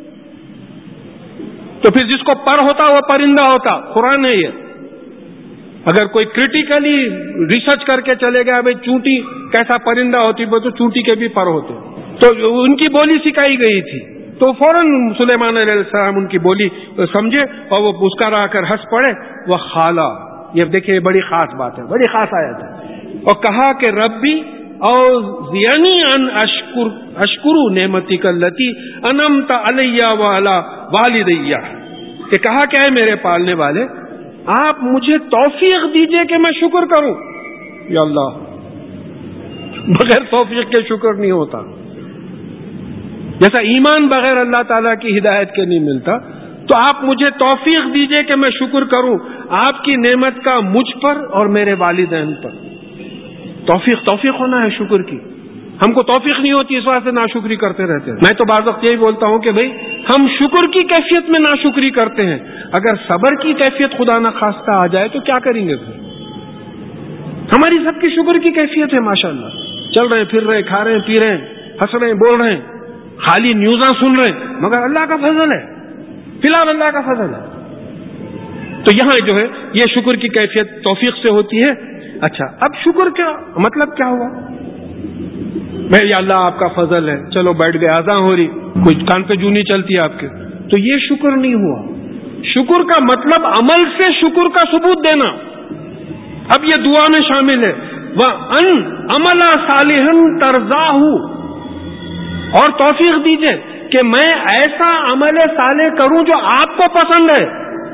تو پھر جس کو پر ہوتا وہ پرندہ ہوتا. قرآن ہے یہ. اگر کوئی کریٹیکلی ریسرچ کر کے چلے گا بھائی چونٹی کیسا پرندہ ہوتی, تو چونٹی کے بھی پر ہوتے, تو ان کی بولی سکھائی گئی تھی. تو فوراً سلیمان علیہ السلام ان کی بولی سمجھے اور وہ مسکرا کر ہنس پڑے. وہ خالا, یہ دیکھیں بڑی خاص بات ہے, بڑی خاص آیت ہے. اور کہا کہ ربی اوزعنی ان اشکر نعمتک التی انعمت علی وعلی والدی, کہ کہا کہ اے میرے پالنے والے آپ مجھے توفیق دیجئے کہ میں شکر کروں. یا اللہ, بغیر توفیق کے شکر نہیں ہوتا. جیسا ایمان بغیر اللہ تعالیٰ کی ہدایت کے نہیں ملتا, تو آپ مجھے توفیق دیجئے کہ میں شکر کروں آپ کی نعمت کا مجھ پر اور میرے والدین پر. توفیق ہونا ہے شکر کی. ہم کو توفیق نہیں ہوتی, اس واسطے ناشکری کرتے رہتے ہیں. میں تو بعض وقت یہی بولتا ہوں کہ بھئی ہم شکر کی کیفیت میں ناشکری کرتے ہیں, اگر صبر کی کیفیت خدا نخواستہ آ جائے تو کیا کریں گے پھر؟ ہماری سب کی شکر کی کیفیت ہے ماشاءاللہ, چل رہے پھر رہے, کھا رہے پی رہے, ہنس رہے بول رہے ہیں, خالی نیوزاں سن رہے ہیں, مگر اللہ کا فضل ہے, فی الحال اللہ کا فضل ہے. تو یہاں جو ہے یہ شکر کی کیفیت توفیق سے ہوتی ہے. اچھا, اب شکر کا مطلب کیا ہوا؟ میں یا اللہ آپ کا فضل ہے, چلو بیٹھ گئے, اذان ہو رہی, کوئی کان پہ جو نہیں چلتی آپ کے, تو یہ شکر نہیں ہوا. شکر کا مطلب عمل سے شکر کا ثبوت دینا. اب یہ دعا میں شامل ہے, وَأَنْ عَمَلَ صَالِحًا تَرْضَاهُ, اور توفیق دیجئے کہ میں ایسا عمل صالح کروں جو آپ کو پسند ہے,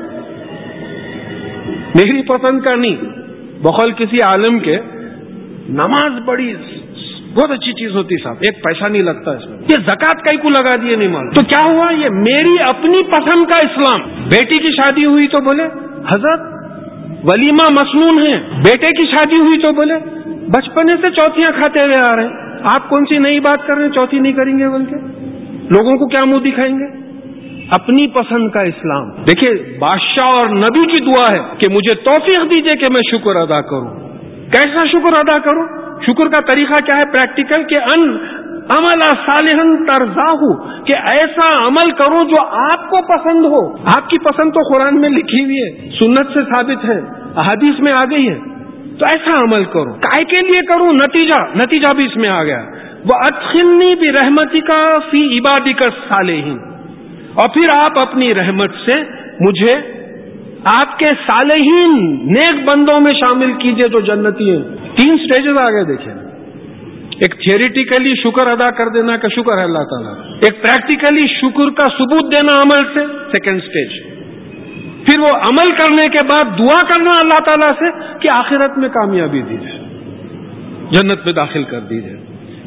میری پسند کا نہیں. بخل کسی عالم کے نماز بڑی بہت اچھی چیز ہوتی صاحب, ایک پیسہ نہیں لگتا اس میں, یہ زکات کئی کو لگا دیے نہیں مان. تو کیا ہوا, یہ میری اپنی پسند کا اسلام. بیٹی کی شادی ہوئی تو بولے حضرت ولیمہ مسنون ہے, بیٹے کی شادی ہوئی تو بولے بچپنے سے چوتھیاں کھاتے ہوئے آ رہے ہیں, آپ کون سی نئی بات کر رہے ہیں, چوتھی نہیں کریں گے بول کے لوگوں کو کیا منہ دکھائیں گے؟ اپنی پسند کا اسلام. دیکھیں بادشاہ اور نبی کی دعا ہے کہ مجھے توفیق دیجئے کہ میں شکر ادا کروں. کیسا شکر ادا کروں؟ شکر کا طریقہ کیا ہے پریکٹیکل, کہ ان عمل صالحا ترضاہ, کہ ایسا عمل کروں جو آپ کو پسند ہو. آپ کی پسند تو قرآن میں لکھی ہوئی ہے, سنت سے ثابت ہے, احادیث میں آ گئی ہے, تو ایسا عمل کروں. کائے کے لیے کروں؟ نتیجہ بھی اس میں آ گیا. وَأَدْخِلْنِي بِرَحْمَتِكَ فِي عِبَادِكَ الصَّالِحِينَ, اور پھر آپ اپنی رحمت سے مجھے آپ کے صالحین نیک بندوں میں شامل کیجئے جو جنتی ہیں. 3 سٹیجز آ گئے دیکھیں. ایک تھیوریٹیکلی شکر ادا کر دینا کہ شکر ہے اللہ تعالیٰ, ایک پریکٹیکلی شکر کا ثبوت دینا عمل سے, سیکنڈ سٹیج. پھر وہ عمل کرنے کے بعد دعا کرنا اللہ تعالیٰ سے کہ آخرت میں کامیابی دیجیے, جنت میں داخل کر دیجیے.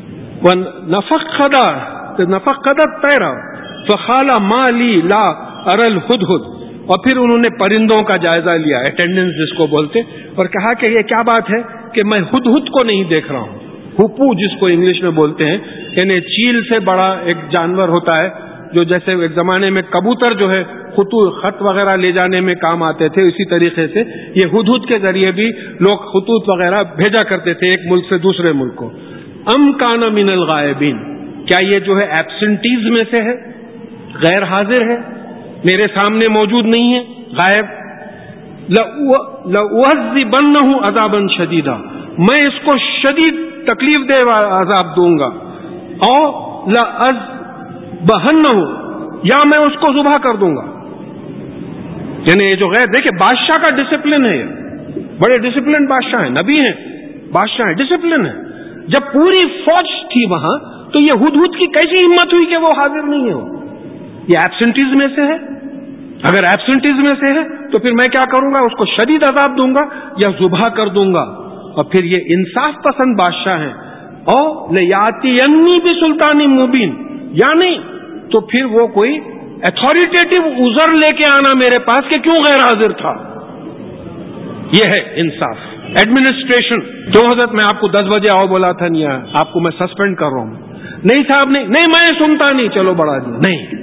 نفقدت طیرا فقال ما لی لا اری الہدہد, اور پھر انہوں نے پرندوں کا جائزہ لیا, اٹینڈنس جس کو بولتے, اور کہا کہ یہ کیا بات ہے کہ میں ہدہد کو نہیں دیکھ رہا ہوں. ہپو جس کو انگلش میں بولتے ہیں, یعنی چیل سے بڑا ایک جانور ہوتا ہے جو جیسے ایک زمانے میں کبوتر جو ہے خط وغیرہ لے جانے میں کام آتے تھے, اسی طریقے سے یہ ہدہد کے ذریعے بھی لوگ خطوط وغیرہ بھیجا کرتے تھے ایک ملک سے دوسرے ملک کو. ام کان من الغائبین, کیا یہ جو ہے ایبسنٹیز میں سے ہے, غیر حاضر ہے, میرے سامنے موجود نہیں ہے, غائب. لَأُعَذِّبَنَّهُ عَذَابًا شَدِيدًا, میں اس کو شدید تکلیف دے عذاب دوں گا. اور لَأَذْبَحَنَّهُ, یا میں اس کو ذبح کر دوں گا. یعنی یہ جو غیر, دیکھیں بادشاہ کا ڈسپلن ہے, یہ بڑے ڈسپلن بادشاہ ہیں, نبی ہیں, بادشاہ ہے، ڈسپلن ہے. جب پوری فوج تھی وہاں تو یہ ہدہد کی کیسی ہمت ہوئی کہ وہ حاضر نہیں ہے؟ یہ ایبسنٹیز میں سے ہے. اگر ایبسنٹیز میں سے ہے تو پھر میں کیا کروں گا؟ اس کو شدید عذاب دوں گا یا ذبح کر دوں گا. اور پھر یہ انصاف پسند بادشاہ ہیں. اور لیاتینی بسلطان مبین، یعنی تو پھر وہ کوئی اتھارٹیٹو عذر لے کے آنا میرے پاس کہ کیوں غیر حاضر تھا. یہ ہے انصاف. ایڈمنسٹریشن جو حضرت میں آپ کو 10 بجے آؤ بولا تھا، نہیں آیا، آپ کو میں سسپینڈ کر رہا ہوں. نہیں صاحب نہیں میں سنتا نہیں، چلو بڑھا دیا، نہیں،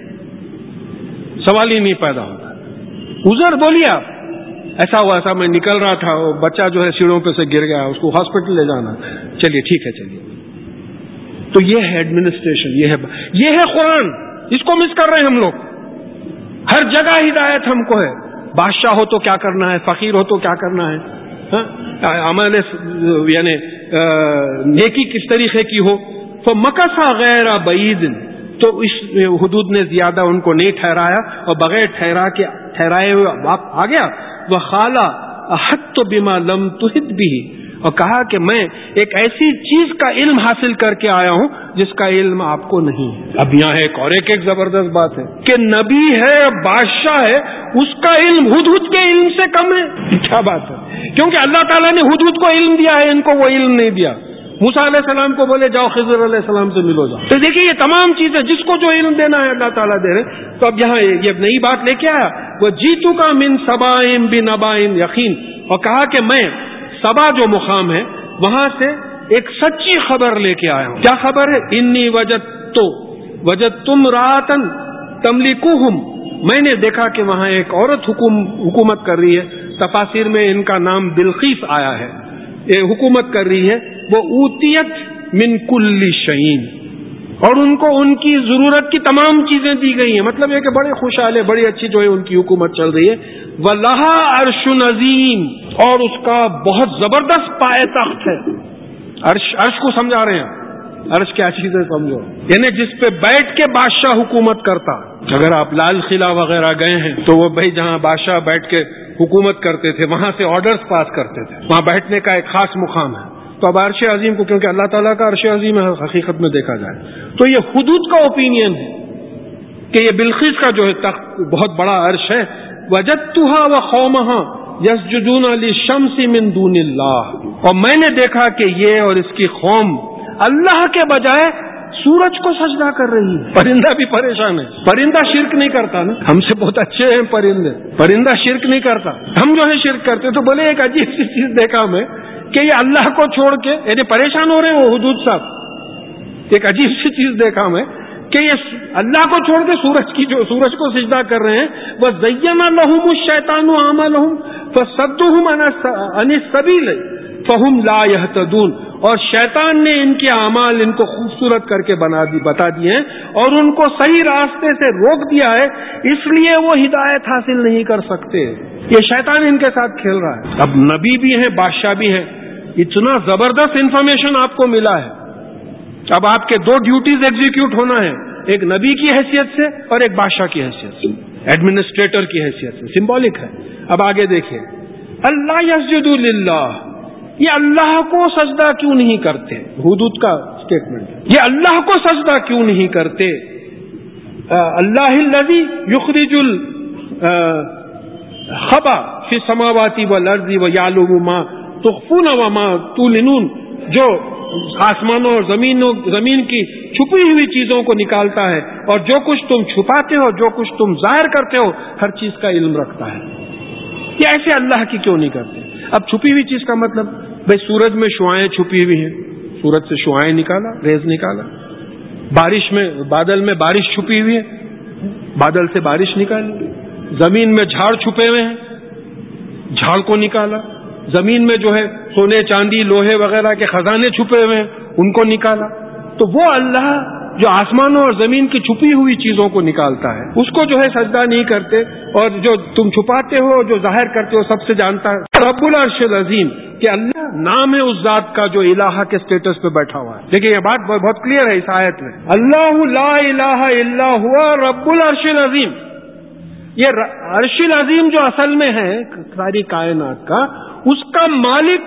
سوال ہی نہیں پیدا ہوتا. عذر بولیے آپ، ایسا ہوا ایسا میں نکل رہا تھا، بچہ جو ہے سیڑھوں پہ سے گر گیا، اس کو ہاسپٹل لے جانا، چلیے ٹھیک ہے چلیے. تو یہ ہے ایڈمنسٹریشن، یہ ہے قرآن. اس کو مس کر رہے ہیں ہم لوگ. ہر جگہ ہدایت ہم کو ہے. بادشاہ ہو تو کیا کرنا ہے، فقیر ہو تو کیا کرنا ہے، عمل یعنی نیکی کس طریقے کی ہو. تو مکثا غیر بعید، تو اس حدود نے زیادہ ان کو نہیں ٹھہرایا اور بغیر ٹھہرائے ہوئے آ گیا. وقالا احط بما لم تحط به، اور کہا کہ میں ایک ایسی چیز کا علم حاصل کر کے آیا ہوں جس کا علم آپ کو نہیں ہے. اب یہاں ایک زبردست بات ہے کہ نبی ہے، بادشاہ ہے، اس کا علم ہدہد کے علم سے کم ہے. کیا بات ہے؟ کیونکہ اللہ تعالیٰ نے ہدہد کو علم دیا ہے، ان کو وہ علم نہیں دیا. موسیٰ علیہ السلام کو بولے جاؤ خضر علیہ السلام سے ملو جاؤ. تو دیکھیے یہ تمام چیزیں جس کو جو علم دینا ہے اللہ تعالیٰ دے رہے. تو اب یہاں یہ نئی بات لے کے آیا، وہ جیتو کا من سبائم بنبائم یقین، اور کہا کہ میں سبا جو مقام ہے وہاں سے ایک سچی خبر لے کے آیا ہوں. کیا خبر ہے؟ انی وجدتم راتن تملکوہم، میں نے دیکھا کہ وہاں ایک عورت حکومت کر رہی ہے. تفاسیر میں ان کا نام بلقیس آیا ہے. یہ حکومت کر رہی ہے. وہ اوتیت من کل شیء، اور ان کو ان کی ضرورت کی تمام چیزیں دی گئی ہیں. مطلب یہ کہ بڑے خوشحال ہے، بڑی اچھی جو ہے ان کی حکومت چل رہی ہے. وَلَهَا عَرْشٌ عَظِيمٌ، اور اس کا بہت زبردست پائے تخت ہے. عرش کو سمجھا رہے ہیں، عرش کیا چیز ہے سمجھو، یعنی جس پہ بیٹھ کے بادشاہ حکومت کرتا. اگر آپ لال قلعہ وغیرہ گئے ہیں تو وہ بھائی جہاں بادشاہ بیٹھ کے حکومت کرتے تھے وہاں سے آرڈرز پاس کرتے تھے، وہاں بیٹھنے کا ایک خاص مقام ہے. تو اب عرش عظیم کو، کیونکہ اللہ تعالیٰ کا عرش عظیم ہے حقیقت میں دیکھا جائے تو یہ حدود کا اوپینین ہے کہ یہ بلقیس کا جو ہے تخت بہت بڑا عرش ہے. وجدتها وقومها يسجدون للشمس من دون اللہ، اور میں نے دیکھا کہ یہ اور اس کی قوم اللہ کے بجائے سورج کو سجدہ کر رہی ہے. پرندہ بھی پریشان ہے. پرندہ شرک نہیں کرتا نا، ہم سے بہت اچھے ہیں پرندے. پرندہ شرک نہیں کرتا، ہم جو ہے شرک کرتے. تو بولے ایک عجیب سی چیز دیکھا میں کہ یہ اللہ کو چھوڑ کے، یعنی پریشان ہو رہے ہیں وہ حدود صاحب. ایک عجیب سی چیز دیکھا میں کہ یہ اللہ کو چھوڑ کے سورج کو سجدہ کر رہے ہیں. وَزَيَّنَ لَهُمُ الشَّيْطَانُ أَعْمَالَهُمْ فَصَدُّهُمْ عَنِ السَّبِيلِ فَهُمْ لَا يَهْتَدُونَ، اور شیطان نے ان کے اعمال ان کو خوبصورت کر کے بتا دیے ہیں اور ان کو صحیح راستے سے روک دیا ہے، اس لیے وہ ہدایت حاصل نہیں کر سکتے. یہ شیطان ان کے ساتھ کھیل رہا ہے. اب نبی بھی ہیں، بادشاہ بھی ہیں، اتنا زبردست انفارمیشن آپ کو ملا ہے. اب آپ کے 2 ڈیوٹیز ایگزیکیوٹ ہونا ہے، ایک نبی کی حیثیت سے اور ایک بادشاہ کی حیثیت سے، ایڈمنسٹریٹر کی حیثیت سے. سمبولک ہے. اب آگے دیکھیں، اللہ یسجد للہ، یہ اللہ کو سجدہ کیوں نہیں کرتے؟ حدود کا اسٹیٹمنٹ ہے. یہ اللہ کو سجدہ کیوں نہیں کرتے؟ اللہ الذی یخرج الخبا فی السماوات والارض ویعلم ما تخفون وما تعلنون، جو آسمانوں اور زمین کی چھپی ہوئی چیزوں کو نکالتا ہے اور جو کچھ تم چھپاتے ہو، جو کچھ تم ظاہر کرتے ہو، ہر چیز کا علم رکھتا ہے. یہ ایسے اللہ کی کیوں نہیں کرتے؟ اب چھپی ہوئی چیز کا مطلب بھائی سورج میں شعائیں چھپی ہوئی ہیں، سورج سے شعائیں نکالا، ریز نکالا. بارش میں، بادل میں بارش چھپی ہوئی ہے، بادل سے بارش نکالی. زمین میں جھاڑ چھپے ہوئے ہیں، جھاڑ کو نکالا. زمین میں جو ہے سونے چاندی لوہے وغیرہ کے خزانے چھپے ہوئے ہیں، ان کو نکالا. تو وہ اللہ جو آسمانوں اور زمین کی چھپی ہوئی چیزوں کو نکالتا ہے، اس کو جو ہے سجدہ نہیں کرتے، اور جو تم چھپاتے ہو جو ظاہر کرتے ہو سب سے جانتا ہے. رب العرش العظیم کہ اللہ نام ہے اس ذات کا جو الہ کے سٹیٹس پہ بیٹھا ہوا ہے. دیکھیں یہ بات بہت کلیئر ہے اس آیت میں، اللہ لا الہ الا ہوا رب العرش العظیم. یہ عرش العظیم جو اصل میں ہے ساری کائنات کا، اس کا مالک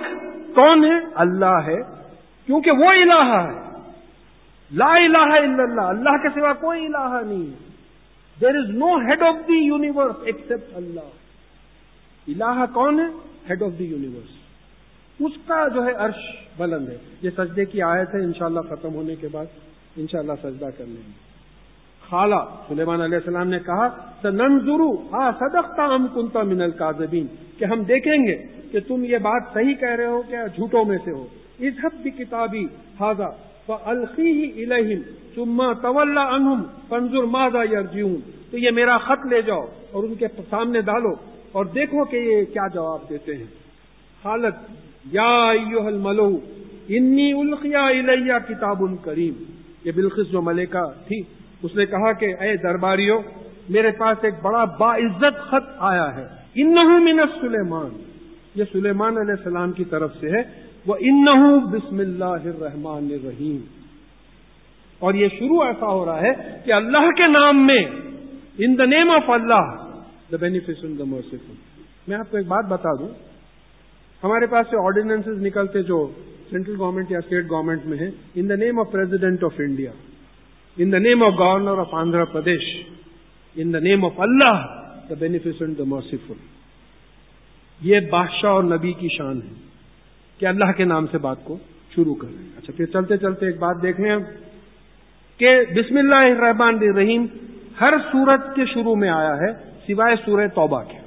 کون ہے؟ اللہ ہے، کیونکہ وہ الہ ہے. لا الہ الا اللہ، اللہ کے سوا کوئی الہ نہیں ہے. There is no head of the universe except Allah. الہ کون ہے؟ Head of the universe. اس کا جو ہے عرش بلند ہے. یہ سجدے کی آیت ہے، انشاءاللہ ختم ہونے کے بعد انشاءاللہ سجدہ کر لیں گے. خالا سلیمان علیہ السلام نے کہا سننظروا صدقت ام کنت من الکاذبین، کہ ہم دیکھیں گے کہ تم یہ بات صحیح کہہ رہے ہو کیا جھوٹوں میں سے ہو. اذهب بکتابی ھذا فالقیہ الیہم ثم تول عنہم فانظر ماذا یرجعون. تو یہ میرا خط لے جاؤ اور ان کے سامنے ڈالو اور دیکھو کہ یہ کیا جواب دیتے ہیں. قالت یا ایھا الملؤ انی القی الی کتاب کریم. یہ بلقیس جو ملکہ تھی اس نے کہا کہ اے درباریوں، میرے پاس ایک بڑا باعزت خط آیا ہے. انہ من سلیمان، یہ سلیمان علیہ السلام کی طرف سے ہے. وَإِنَّهُ بسم اللہ الرحمن الرحیم. اور یہ شروع ایسا ہو رہا ہے کہ اللہ کے نام میں، in the name of Allah the beneficent the merciful. میں آپ کو ایک بات بتا دوں، ہمارے پاس سے آرڈیننسز نکلتے جو سینٹرل گورنمنٹ یا اسٹیٹ گورنمنٹ میں ہیں، in the name of president of India, in the name of governor of Andhra Pradesh, in the name of Allah, the beneficent, the merciful. یہ بادشاہ اور نبی کی شان ہے کہ اللہ کے نام سے بات کو شروع کریں. اچھا، پھر چلتے چلتے ایک بات دیکھ لیں کہ بسم اللہ الرحمن الرحیم ہر سورت کے شروع میں آیا ہے سوائے سورہ توبہ کے.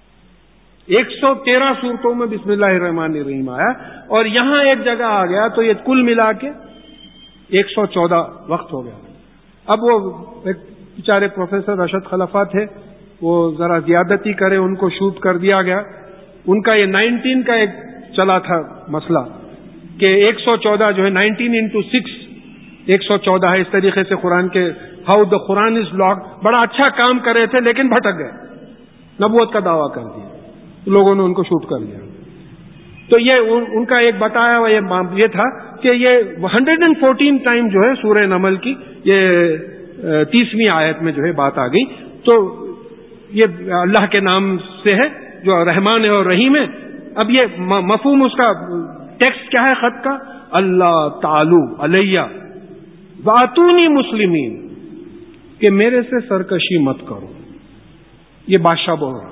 113 سورتوں میں بسم اللہ الرحمن الرحیم آیا، اور یہاں ایک جگہ آ گیا تو یہ کل ملا کے 114 وقت ہو گیا. اب وہ ایک بیچارے پروفیسر رشد خلفہ تھے، وہ ذرا زیادتی کرے، ان کو شوٹ کر دیا گیا. ان کا یہ 19 کا ایک چلا تھا مسئلہ کہ 114 جو ہے 19 into 6 114 ہے. اس طریقے سے قرآن کے how the Quran is lock, بڑا اچھا کام کر رہے تھے لیکن بھٹک گئے، نبوت کا دعویٰ کر دیا، لوگوں نے ان کو شوٹ کر دیا. تو یہ ان کا ایک بتایا ہوا یہ تھا کہ یہ 114 ٹائم جو ہے سورہ نمل کی یہ 30ویں آیت میں جو ہے بات آ گئی. تو یہ اللہ کے نام سے ہے جو رحمان ہے اور رحیم ہے. اب یہ مفہوم اس کا ٹیکسٹ کیا ہے خط کا؟ اللہ تعالی علیہ واتونی مسلمین، کہ میرے سے سرکشی مت کرو. یہ بادشاہ بول رہا.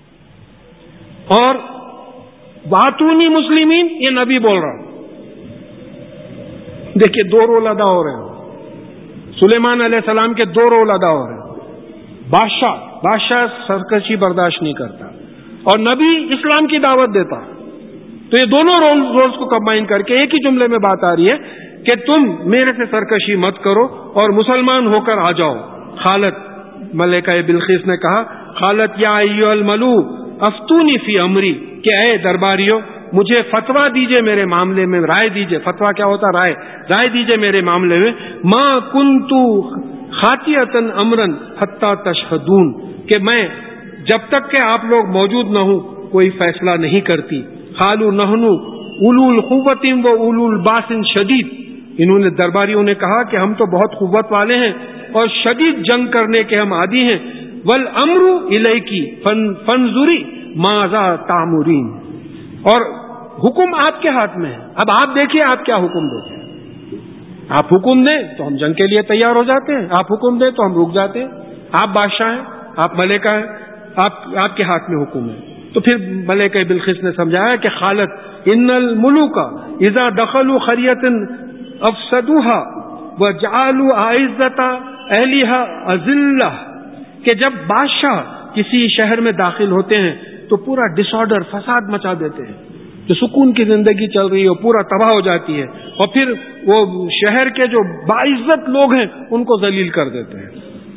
اور واتونی مسلمین یہ نبی بول رہا. دیکھیے دو رول ادا ہو رہے ہیں. سلیمان علیہ السلام کے دو رول ادا ہو رہے ہیں. بادشاہ سرکشی برداشت نہیں کرتا اور نبی اسلام کی دعوت دیتا. تو یہ دونوں رولز کو کمبائن کر کے ایک ہی جملے میں بات آ رہی ہے کہ تم میرے سے سرکشی مت کرو اور مسلمان ہو کر آ جاؤ. خالت ملکہ بلقیس نے کہا خالت یا ایھا الملؤ افتونی فی امری، کہ اے درباریوں مجھے فتویٰ دیجئے میرے معاملے میں، رائے دیجئے. فتویٰ کیا ہوتا؟ رائے دیجئے میرے معاملے میں. ما کنت خاطئۃ امرا حتی تشہدون، کہ میں جب تک کہ آپ لوگ موجود نہ ہوں کوئی فیصلہ نہیں کرتی. قالوا نحن اولو القوۃ و اولو الباس شدید، انہوں نے درباریوں نے کہا کہ ہم تو بہت قوت والے ہیں اور شدید جنگ کرنے کے ہم عادی ہیں. والامر الیکی فانظری ماذا تأمرین، اور حکم آپ کے ہاتھ میں ہے، اب آپ دیکھیے آپ کیا حکم دیتے ہیں. آپ حکم دیں تو ہم جنگ کے لیے تیار ہو جاتے ہیں، آپ حکم دیں تو ہم رک جاتے ہیں. آپ بادشاہ ہیں، آپ ملکہ ہیں، آپ کے ہاتھ میں حکم ہے. تو پھر ملکہ بلقیس نے سمجھایا کہ خالت ان الملوک اذا دخلوا قریۃ افسدوها وجعلوا اعزۃ اہلها اذلہ، کہ جب بادشاہ کسی شہر میں داخل ہوتے ہیں تو پورا ڈس آرڈر، فساد مچا دیتے ہیں. جو سکون کی زندگی چل رہی ہے پورا تباہ ہو جاتی ہے، اور پھر وہ شہر کے جو باعزت لوگ ہیں ان کو ذلیل کر دیتے ہیں.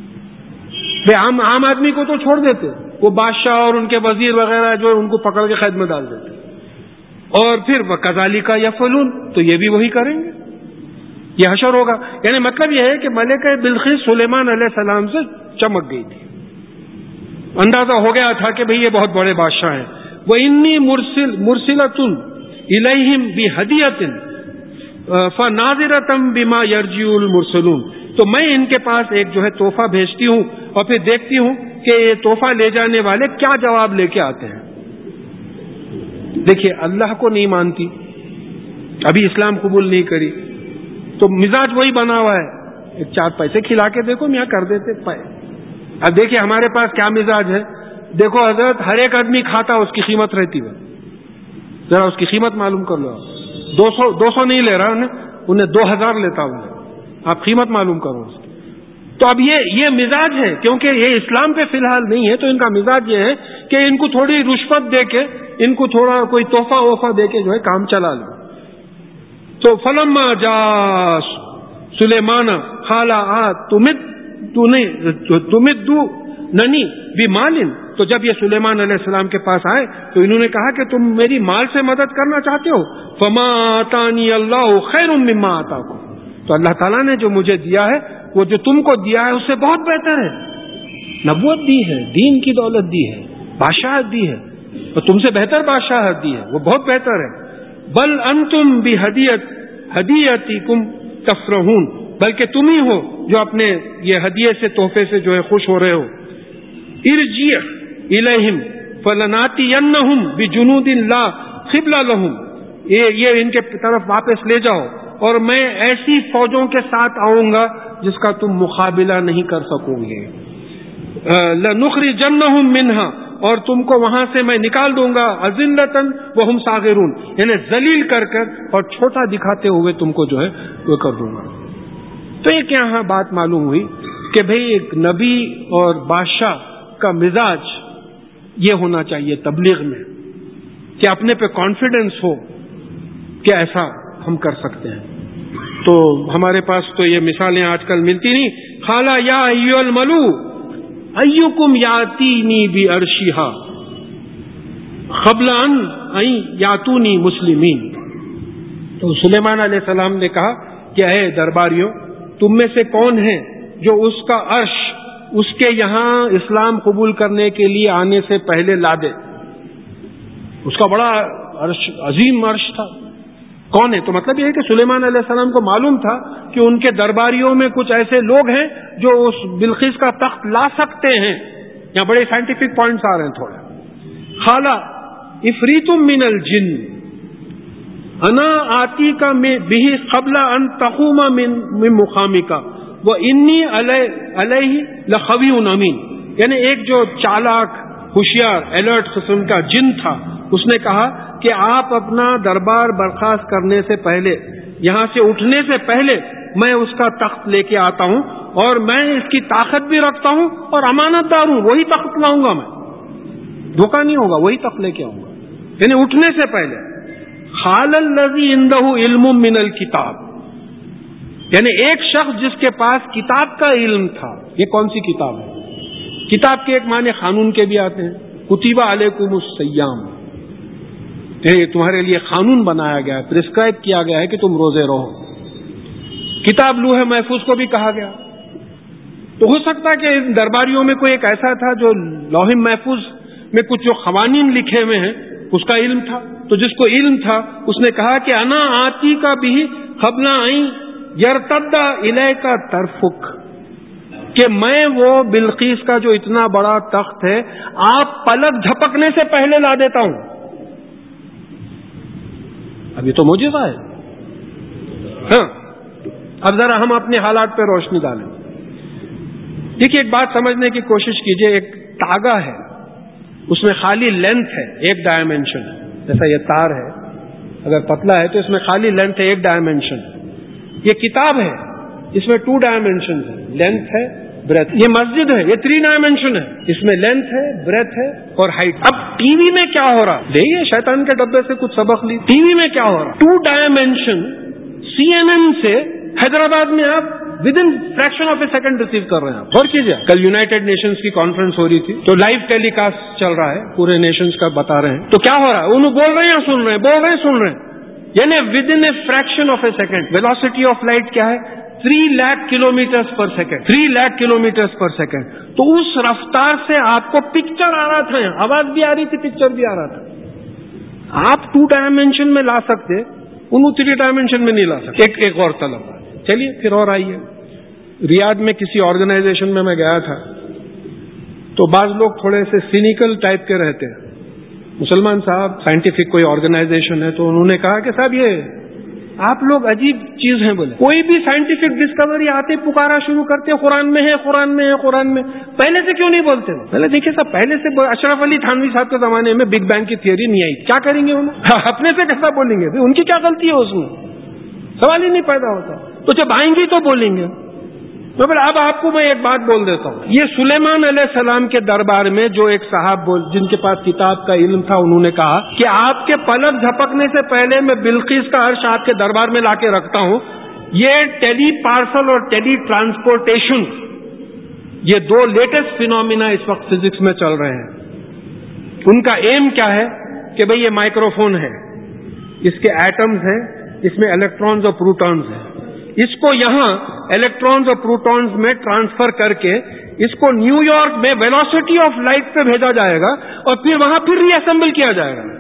عام آدمی کو تو چھوڑ دیتے، وہ بادشاہ اور ان کے وزیر وغیرہ جو ان کو پکڑ کے قید میں ڈال دیتے. اور پھر وَكَذَلِكَ يَفْعَلُونَ، تو یہ بھی وہی کریں گے، یہ حشر ہوگا. یعنی مطلب یہ ہے کہ ملکہ بلقیس سلیمان علیہ السلام سے چمک گئی تھی، اندازہ ہو گیا تھا کہ بھئی یہ بہت بڑے بادشاہ ہیں. وَإِنِّي مُرْسِلَةٌ إِلَيْهِمْ بِهَدِيَةٍ فَنَاظِرَةً بِمَا يَرْجِعُ الْمُرْسَلُونَ، تو میں ان کے پاس ایک جو ہے تحفہ بھیجتی ہوں اور پھر دیکھتی ہوں کہ یہ تحفہ لے جانے والے کیا جواب لے کے آتے ہیں. دیکھیے اللہ کو نہیں مانتی ابھی اسلام قبول نہیں کری، تو مزاج وہی بنا ہوا ہے، ایک 4 پیسے کھلا کے دیکھو میاں کر دیتے پائے۔ اب دیکھیے ہمارے پاس کیا مزاج ہے، دیکھو حضرت ہر ایک آدمی کھاتا اس کی قیمت رہتی ہے، ذرا اس کی قیمت معلوم کر لو، 200 نہیں لے رہا انہیں 2000 لیتا ہوں، آپ قیمت معلوم کرو اس کی۔ تو اب یہ مزاج ہے، کیونکہ یہ اسلام پہ فی الحال نہیں ہے، تو ان کا مزاج یہ ہے کہ ان کو تھوڑی رشوت دے کے، ان کو تھوڑا کوئی تحفہ وحفہ دے کے جو ہے کام چلا لو۔ تو فلما جا سلیمان خالا تمدنی بمال، تو جب یہ سلیمان علیہ السلام کے پاس آئے تو انہوں نے کہا کہ تم میری مال سے مدد کرنا چاہتے ہو، فما آتانی اللہ خیر مما آتاکم، تو اللہ تعالیٰ نے جو مجھے دیا ہے وہ جو تم کو دیا ہے اس سے بہت بہتر ہے، نبوت دی ہے، دین کی دولت دی ہے، بادشاہت دی ہے، تو تم سے بہتر بادشاہت دی ہے، وہ بہت بہتر ہے۔ بل انتم بہدیتکم تفرحون، بلکہ تم ہی ہو جو اپنے یہ ہدیے سے، تحفے سے جو ہے خوش ہو رہے ہو۔ ارجع الیہم فلناتینہم بجنود لا قبل لہم، یہ ان کے طرف واپس لے جاؤ اور میں ایسی فوجوں کے ساتھ آؤں گا جس کا تم مقابلہ نہیں کر سکو گے۔ لنخرجنہم منہا، اور تم کو وہاں سے میں نکال دوں گا، اذلۃ وہم صاغرون، یعنی ذلیل کر اور چھوٹا دکھاتے ہوئے تم کو جو ہے وہ کر دوں گا۔ تو ایک یہاں بات معلوم ہوئی کہ بھئی ایک نبی اور بادشاہ کا مزاج یہ ہونا چاہیے تبلیغ میں کہ اپنے پہ کانفیڈنس ہو کہ ایسا ہم کر سکتے ہیں۔ تو ہمارے پاس تو یہ مثالیں آج کل ملتی نہیں۔ خالا یا ایھا الملو ایکم یاتینی بعرشھا قبل ان یاتونی مسلمین، تو سلیمان علیہ السلام نے کہا کہ اے درباریوں، تم میں سے کون ہے جو اس کا عرش اس کے یہاں اسلام قبول کرنے کے لیے آنے سے پہلے لا دے؟ اس کا بڑا عرش، عظیم عرش تھا، کون ہے؟ تو مطلب یہ ہے کہ سلیمان علیہ السلام کو معلوم تھا کہ ان کے درباریوں میں کچھ ایسے لوگ ہیں جو اس بلقیس کا تخت لا سکتے ہیں۔ یہاں بڑے سائنٹیفک پوائنٹس آ رہے ہیں تھوڑے۔ خالا افریت من الجن انا آتی کا بھی قبل ان تقوم من مقامک وانی علیہ لخوی امین، یعنی ایک جو چالاک، ہوشیار، الرٹ قسم کا جن تھا، اس نے کہا کہ آپ اپنا دربار برخاست کرنے سے پہلے، یہاں سے اٹھنے سے پہلے میں اس کا تخت لے کے آتا ہوں، اور میں اس کی طاقت بھی رکھتا ہوں اور امانت دار ہوں، وہی تخت لاؤں گا، میں دھوکہ نہیں ہوگا، وہی تخت لے کے آؤں گا، یعنی اٹھنے سے پہلے۔ خال الذی عندہ علم من الکتاب، یعنی ایک شخص جس کے پاس کتاب کا علم تھا۔ یہ کون سی کتاب ہے؟ کتاب کے ایک معنی قانون کے بھی آتے ہیں، کتب علیکم الصیام، تمہارے لیے قانون بنایا گیا ہے، پرسکرائب کیا گیا ہے کہ تم روزے رہو۔ کتاب لوح محفوظ کو بھی کہا گیا۔ تو ہو سکتا ہے کہ ان درباریوں میں کوئی ایک ایسا تھا جو لوح محفوظ میں کچھ جو قوانین لکھے ہوئے ہیں اس کا علم تھا، تو جس کو علم تھا اس نے کہا کہ انا آتی کا بھی قبل ان یرتد الیک طرفک، کہ میں وہ بلقیس کا جو اتنا بڑا تخت ہے آپ پلک جھپکنے سے پہلے لا دیتا ہوں۔ اب یہ تو معجزہ ہے۔ ہاں، اب ذرا ہم اپنے حالات پہ روشنی ڈالیں۔ دیکھیے ایک بات سمجھنے کی کوشش کیجئے، ایک تاگا ہے، اس میں خالی لینتھ ہے، ایک ڈائمینشن ہے، جیسا یہ تار ہے، اگر پتلا ہے تو اس میں خالی لینتھ ہے، ایک ڈائمینشن ہے۔ یہ کتاب ہے، اس میں 2 ڈائمینشن ہے، لینتھ ہے، بریتھ۔ یہ مسجد ہے، یہ 3 ڈائمینشن ہے، اس میں لینتھ ہے، بریتھ ہے اور ہائٹ۔ اب ٹی وی میں کیا ہو رہا؟ دیکھیے شیطان کے ڈبے سے کچھ سبق لی، ٹی وی میں کیا ہو رہا؟ 2 ڈائمینشن CNN سے حیدرآباد میں آپ within fraction of a second receive کر رہے ہیں۔ غور کیجیے، کل یونائیٹڈ نیشنز کی کانفرنس ہو رہی تھی تو لائیو ٹیلی کاسٹ چل رہا ہے، پورے نیشنز کا بتا رہے ہیں، تو کیا ہو رہا ہے؟ انہوں بول رہے ہیں، سن رہے ہیں، بول رہے ہیں، سن رہے ہیں، یعنی within a fraction of a second. Velocity of light کیا ہے؟ 3 lakh kilometres per second, 3 lakh kilometres per second. تو اس رفتار سے آپ کو پکچر آ رہا تھا، آواز بھی آ رہی تھی، پکچر بھی آ رہا تھا۔ آپ 2 ڈائمینشن میں لا سکتے، انہوں 3 ڈائمینشن میں نہیں لا سکتے۔ ایک اور طلب ہے۔ چلیے پھر اور آئیے، ریاض میں کسی آرگنائزیشن میں گیا تھا، تو بعض لوگ تھوڑے سے سینیکل ٹائپ کے رہتے ہیں۔ مسلمان صاحب، سائنٹیفک کوئی آرگنائزیشن ہے، تو انہوں نے کہا کہ صاحب یہ آپ لوگ عجیب چیز ہیں بولے. کوئی بھی سائنٹیفک ڈسکوری آتے پکارا شروع کرتے قرآن میں ہے قرآن میں ہے قرآن میں. پہلے سے کیوں نہیں بولتے؟ پہلے دیکھیے صاحب، پہلے سے اشرف علی تھانوی صاحب کے زمانے میں بگ بینگ کی تھیوری نہیں آئی، کیا کریں گے انہوں؟ اپنے سے کیسا بولیں گے؟ ان کی کیا غلطی ہے اس میں؟ سوال ہی نہیں پیدا ہوتا. تو جب آئیں گی تو بولیں گے. تو پھر اب آپ کو میں ایک بات بول دیتا ہوں. یہ سلیمان علیہ السلام کے دربار میں جو ایک صاحب جن کے پاس کتاب کا علم تھا، انہوں نے کہا کہ آپ کے پلک جھپکنے سے پہلے میں بلقیس کا عرش آپ کے دربار میں لا کے رکھتا ہوں. یہ ٹیلی پارسل اور ٹیلی ٹرانسپورٹیشن، یہ دو لیٹسٹ فینومینا اس وقت فزکس میں چل رہے ہیں. ان کا ایم کیا ہے کہ بھئی یہ مائکرو فون ہے، اس کے ایٹمز ہیں، اس میں الیکٹرانز اور پروٹونز ہیں. اس کو یہاں الیکٹرانز اور پروٹونز میں ٹرانسفر کر کے اس کو نیو یارک میں ویلوسٹی آف لائٹ پہ بھیجا جائے گا اور پھر وہاں پھر ری اسمبل کیا جائے گا.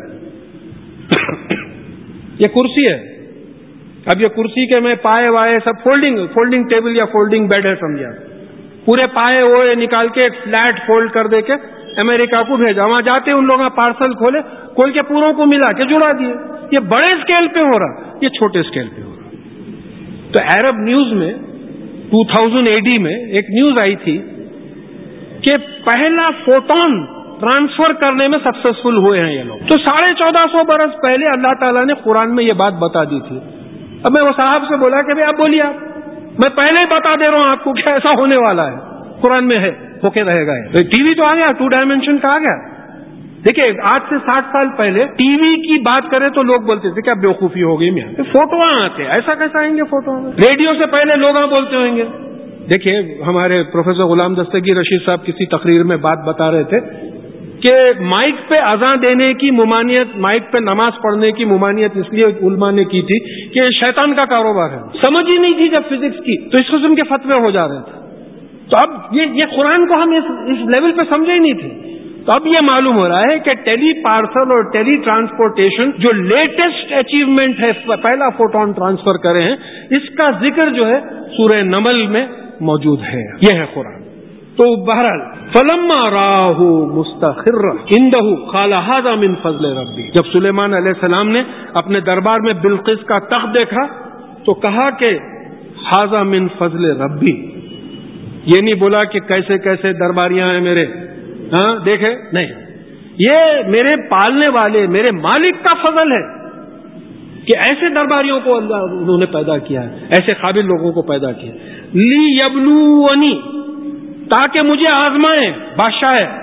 یہ کرسی ہے. اب یہ کرسی کے میں پائے وائے سب فولڈنگ ٹیبل یا فولڈنگ بیڈ ہے سمجھا. پورے پائے وہ نکال کے ایک فلیٹ فولڈ کر دے کے امریکہ کو بھیجا. وہاں جاتے ان لوگوں پارسل کھول کے پوروں کو ملا کے جڑا دیے. یہ بڑے اسکیل پہ ہو رہا، یہ چھوٹے اسکیل پہ ہو رہا. تو عرب نیوز میں 2000 AD میں ایک نیوز آئی تھی کہ پہلا فوٹون ٹرانسفر کرنے میں سکسیسفل ہوئے ہیں یہ لوگ. تو 1450 برس پہلے اللہ تعالیٰ نے قرآن میں یہ بات بتا دی تھی. اب میں وہ صاحب سے بولا کہ آپ بولیے، آپ میں پہلے ہی بتا دے رہا ہوں آپ کو کہ ایسا ہونے والا ہے، قرآن میں ہے، ہو کے رہے گا. ٹی وی تو آ گیا، 2 ڈائمینشن کا آ گیا. دیکھیں آج سے 60 سال پہلے ٹی وی کی بات کرے تو لوگ بولتے تھے کیا بیوقوفی ہو گئی میاں، فوٹو آتے ایسا کیسا آئیں گے فوٹو میں. ریڈیو سے پہلے لوگ بولتے ہوئیں گے. دیکھیے ہمارے پروفیسر غلام دستگیر رشید صاحب کسی تقریر میں بات بتا رہے تھے کہ مائک پہ اذان دینے کی ممانعت، مائک پہ نماز پڑھنے کی ممانعت اس لیے علماء نے کی تھی کہ شیطان کا کاروبار ہے. سمجھ ہی نہیں تھی جب فزکس کی، تو اس قسم کے فتوے ہو جا رہے تھے. تو اب یہ قرآن کو ہم اس لیول پہ سمجھے ہی نہیں تھے. تو اب یہ معلوم ہو رہا ہے کہ ٹیلی پارسل اور ٹیلی ٹرانسپورٹیشن جو لیٹسٹ اچیومنٹ ہے، پہلا فوٹون ٹرانسفر کرے ہیں، اس کا ذکر جو ہے سورہ نمل میں موجود ہے. یہ ہے قرآن. تو بہرحال فلما راہ مستقر عنده قال هذا من فضل ربی. جب سلیمان علیہ السلام نے اپنے دربار میں بلقیس کا تخت دیکھا تو کہا کہ هذا من فضل ربی. یہ نہیں بولا کہ کیسے کیسے درباریاں ہیں میرے، ہاں دیکھے نہیں، یہ میرے پالنے والے میرے مالک کا فضل ہے کہ ایسے درباریوں کو اللہ انہوں نے پیدا کیا ہے، ایسے قابل لوگوں کو پیدا کیا. لی یبلونی، تاکہ مجھے آزمائیں. بادشاہ ہے،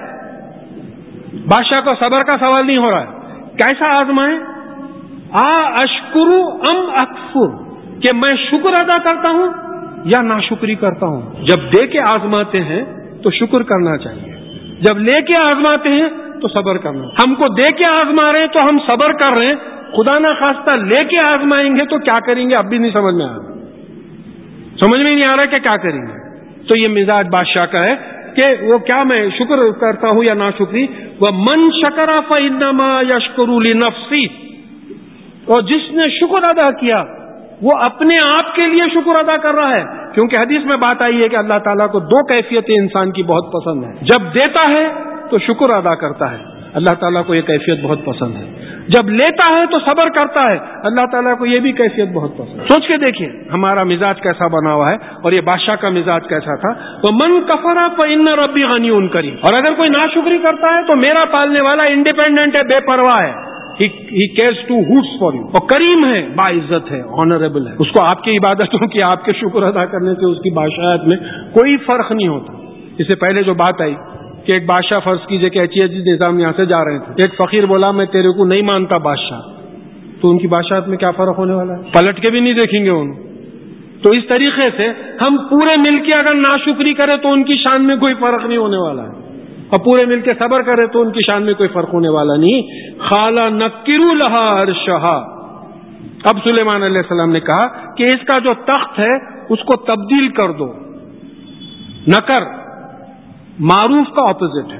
بادشاہ کو صبر کا سوال نہیں ہو رہا ہے. کیسا آزمائیں؟ اشکرو ام اکفر، کہ میں شکر ادا کرتا ہوں یا ناشکری کرتا ہوں. جب دے کے آزماتے ہیں تو شکر کرنا چاہیے، جب لے کے آزماتے ہیں تو صبر کرنا. ہم کو دے کے آزما رہے ہیں تو ہم صبر کر رہے ہیں، خدا نہ خواستہ لے کے آزمائیں گے تو کیا کریں گے اب بھی نہیں سمجھ میں آ رہا، سمجھ میں نہیں آ رہا کہ کیا کریں گے. تو یہ مزاج بادشاہ کا ہے کہ وہ کیا میں شکر کرتا ہوں یا ناشکری. وَمَن شَكَرَ فَإِنَّمَا يَشْكُرُ لِنَفْسِهِ، اور جس نے شکر ادا کیا وہ اپنے آپ کے لیے شکر ادا کر رہا ہے. کیونکہ حدیث میں بات آئی ہے کہ اللہ تعالیٰ کو 2 کیفیتیں انسان کی بہت پسند ہیں. جب دیتا ہے تو شکر ادا کرتا ہے، اللہ تعالیٰ کو یہ کیفیت بہت پسند ہے. جب لیتا ہے تو صبر کرتا ہے، اللہ تعالیٰ کو یہ بھی کیفیت بہت پسند ہے. سوچ کے دیکھیں ہمارا مزاج کیسا بنا ہوا ہے اور یہ بادشاہ کا مزاج کیسا تھا. تو من کفر فإن ربی غنی کریم. اور اگر کوئی ناشکری کرتا ہے تو میرا پالنے والا انڈیپینڈنٹ ہے، بے پرواہ ہے. He cares 2 hoots for you. اور کریم ہے، باعزت ہے، آنریبل ہے. اس کو آپ کی عبادتوں کی، آپ کے شکر ادا کرنے سے اس کی بادشاہت میں کوئی فرق نہیں ہوتا. اس سے پہلے جو بات آئی کہ ایک بادشاہ فرض کیجئے کہ HEG نظام یہاں سے جا رہے تھے، ایک فقیر بولا میں تیرے کو نہیں مانتا بادشاہ، تو ان کی بادشاہت میں کیا فرق ہونے والا ہے؟ پلٹ کے بھی نہیں دیکھیں گے ان. تو اس طریقے سے ہم پورے مل کے اگر ناشکری کریں تو ان کی شان میں کوئی فرق نہیں ہونے والا ہے، اور پورے مل کے صبر کرے تو ان کی شان میں کوئی فرق ہونے والا نہیں. خالا نکرو لہا عرشہا. اب سلیمان علیہ السلام نے کہا کہ اس کا جو تخت ہے اس کو تبدیل کر دو. نکر معروف کا اپوزٹ ہے.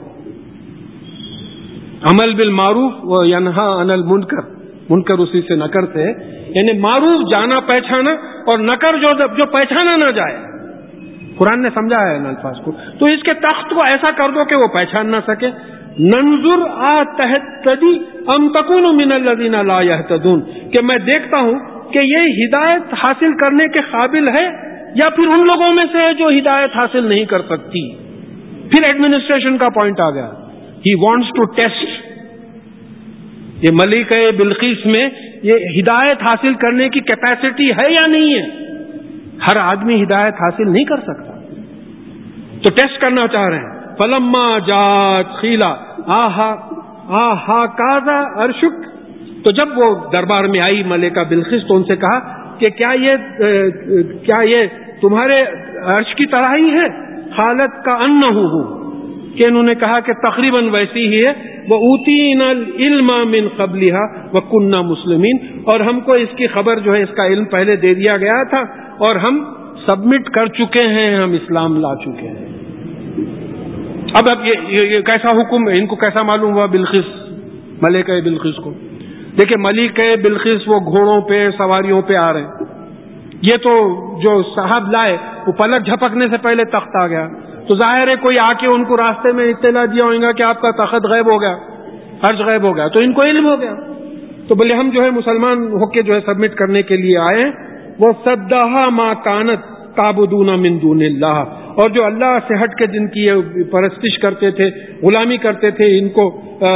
عمل بالمعروف و ینہا عن المنکر، منکر اسی سے نکر سے، یعنی معروف جانا پہچانا اور نکر جو پہچانا نہ جائے. قرآن نے سمجھا ہے ان الفاظ کو. تو اس کے تخت کو ایسا کر دو کہ وہ پہچان نہ سکے. ننظر تہتدی ام تکون من الذین لا یہتدون، کہ میں دیکھتا ہوں کہ یہ ہدایت حاصل کرنے کے قابل ہے یا پھر ان لوگوں میں سے ہے جو ہدایت حاصل نہیں کر سکتی. پھر ایڈمنسٹریشن کا پوائنٹ آ گیا. ہی وانٹس ٹو ٹیسٹ یہ ملکہ بلقیس میں یہ ہدایت حاصل کرنے کی کیپیسٹی ہے یا نہیں ہے. ہر آدمی ہدایت حاصل نہیں کر سکتا, تو ٹیسٹ کرنا چاہ رہے ہیں. فلما جات خیلا آہا کازا ارشک, تو جب وہ دربار میں آئی ملکہ بلقیس تو ان سے کہا کہ کیا یہ تمہارے عرش کی طرح ہی ہے؟ حالت کا انہو ہوں, کہ انہوں نے کہا کہ تقریباً ویسی ہی ہے. وَأُوتِينَا الْعِلْمَ مِنْ قَبْلِهَا وَكُنَّا مُسْلِمِينَ, اور ہم کو اس کی خبر جو ہے اس کا علم پہلے دے دیا گیا تھا اور ہم سبمٹ کر چکے ہیں, ہم اسلام لا چکے ہیں. اب یہ کیسا حکم ہے, ان کو کیسا معلوم ہوا بلقیس, ملکہ بلقیس کو؟ دیکھیں ملکہ بلقیس وہ گھوڑوں پہ سواریوں پہ آ رہے ہیں. یہ تو جو صاحب لائے وہ پلک جھپکنے سے پہلے تخت آ گیا, تو ظاہر ہے کوئی آ کے ان کو راستے میں اطلاع دیا ہوگا کہ آپ کا تخت غائب ہو گیا, عرش غائب ہو گیا, تو ان کو علم ہو گیا. تو بولے ہم جو ہے مسلمان ہو کے جو ہے سبمٹ کرنے کے لیے آئے. وہ صدھا ما کانت تعبدون من دون اللہ, اور جو اللہ سے ہٹ کے جن کی پرستش کرتے تھے, غلامی کرتے تھے, ان کو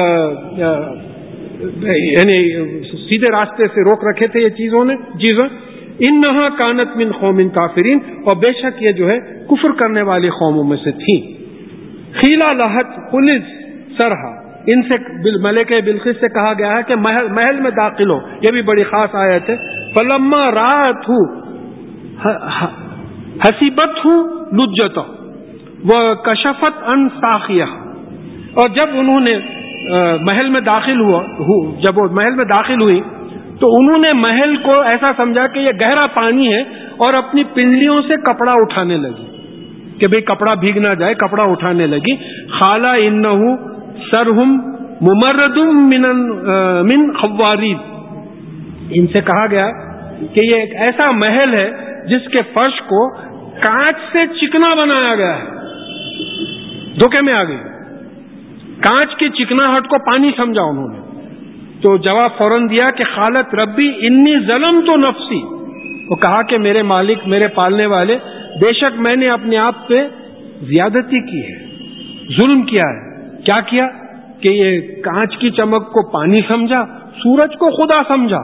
یعنی سیدھے راستے سے روک رکھے تھے یہ چیزیں. انہا کانت من قوم کافرین, اور بے شک یہ جو ہے کفر کرنے والی قوموں میں سے تھیں. خیلا لہت پولیس سرہا, ان سے ملکہ بلقیس سے کہا گیا ہے کہ محل میں داخل ہو. یہ بھی بڑی خاص آیت ہے. فلما رات حسیبت لجتا وہ کشفت ان ساخیہ, اور جب انہوں نے محل میں داخل جب وہ محل میں داخل ہوئی تو انہوں نے محل کو ایسا سمجھا کہ یہ گہرا پانی ہے, اور اپنی پنڈلیوں سے کپڑا اٹھانے لگی کہ بھئی کپڑا بھیگ نہ جائے, کپڑا اٹھانے لگی. خالا انہو سرہم ممرد من خوارید, ان سے کہا گیا کہ یہ ایک ایسا محل ہے جس کے فرش کو کانچ سے چکنا بنایا گیا ہے. دھوکے میں آ گئی, کانچ کی چکناہٹ کو پانی سمجھا انہوں نے. تو جواب فوراً دیا کہ خالت ربی انی ظلمت نفسی, وہ کہا کہ میرے مالک, میرے پالنے والے, بے شک میں نے اپنے آپ پہ زیادتی کی ہے, ظلم کیا ہے. کیا کیا کہ یہ کانچ کی چمک کو پانی سمجھا, سورج کو خدا سمجھا.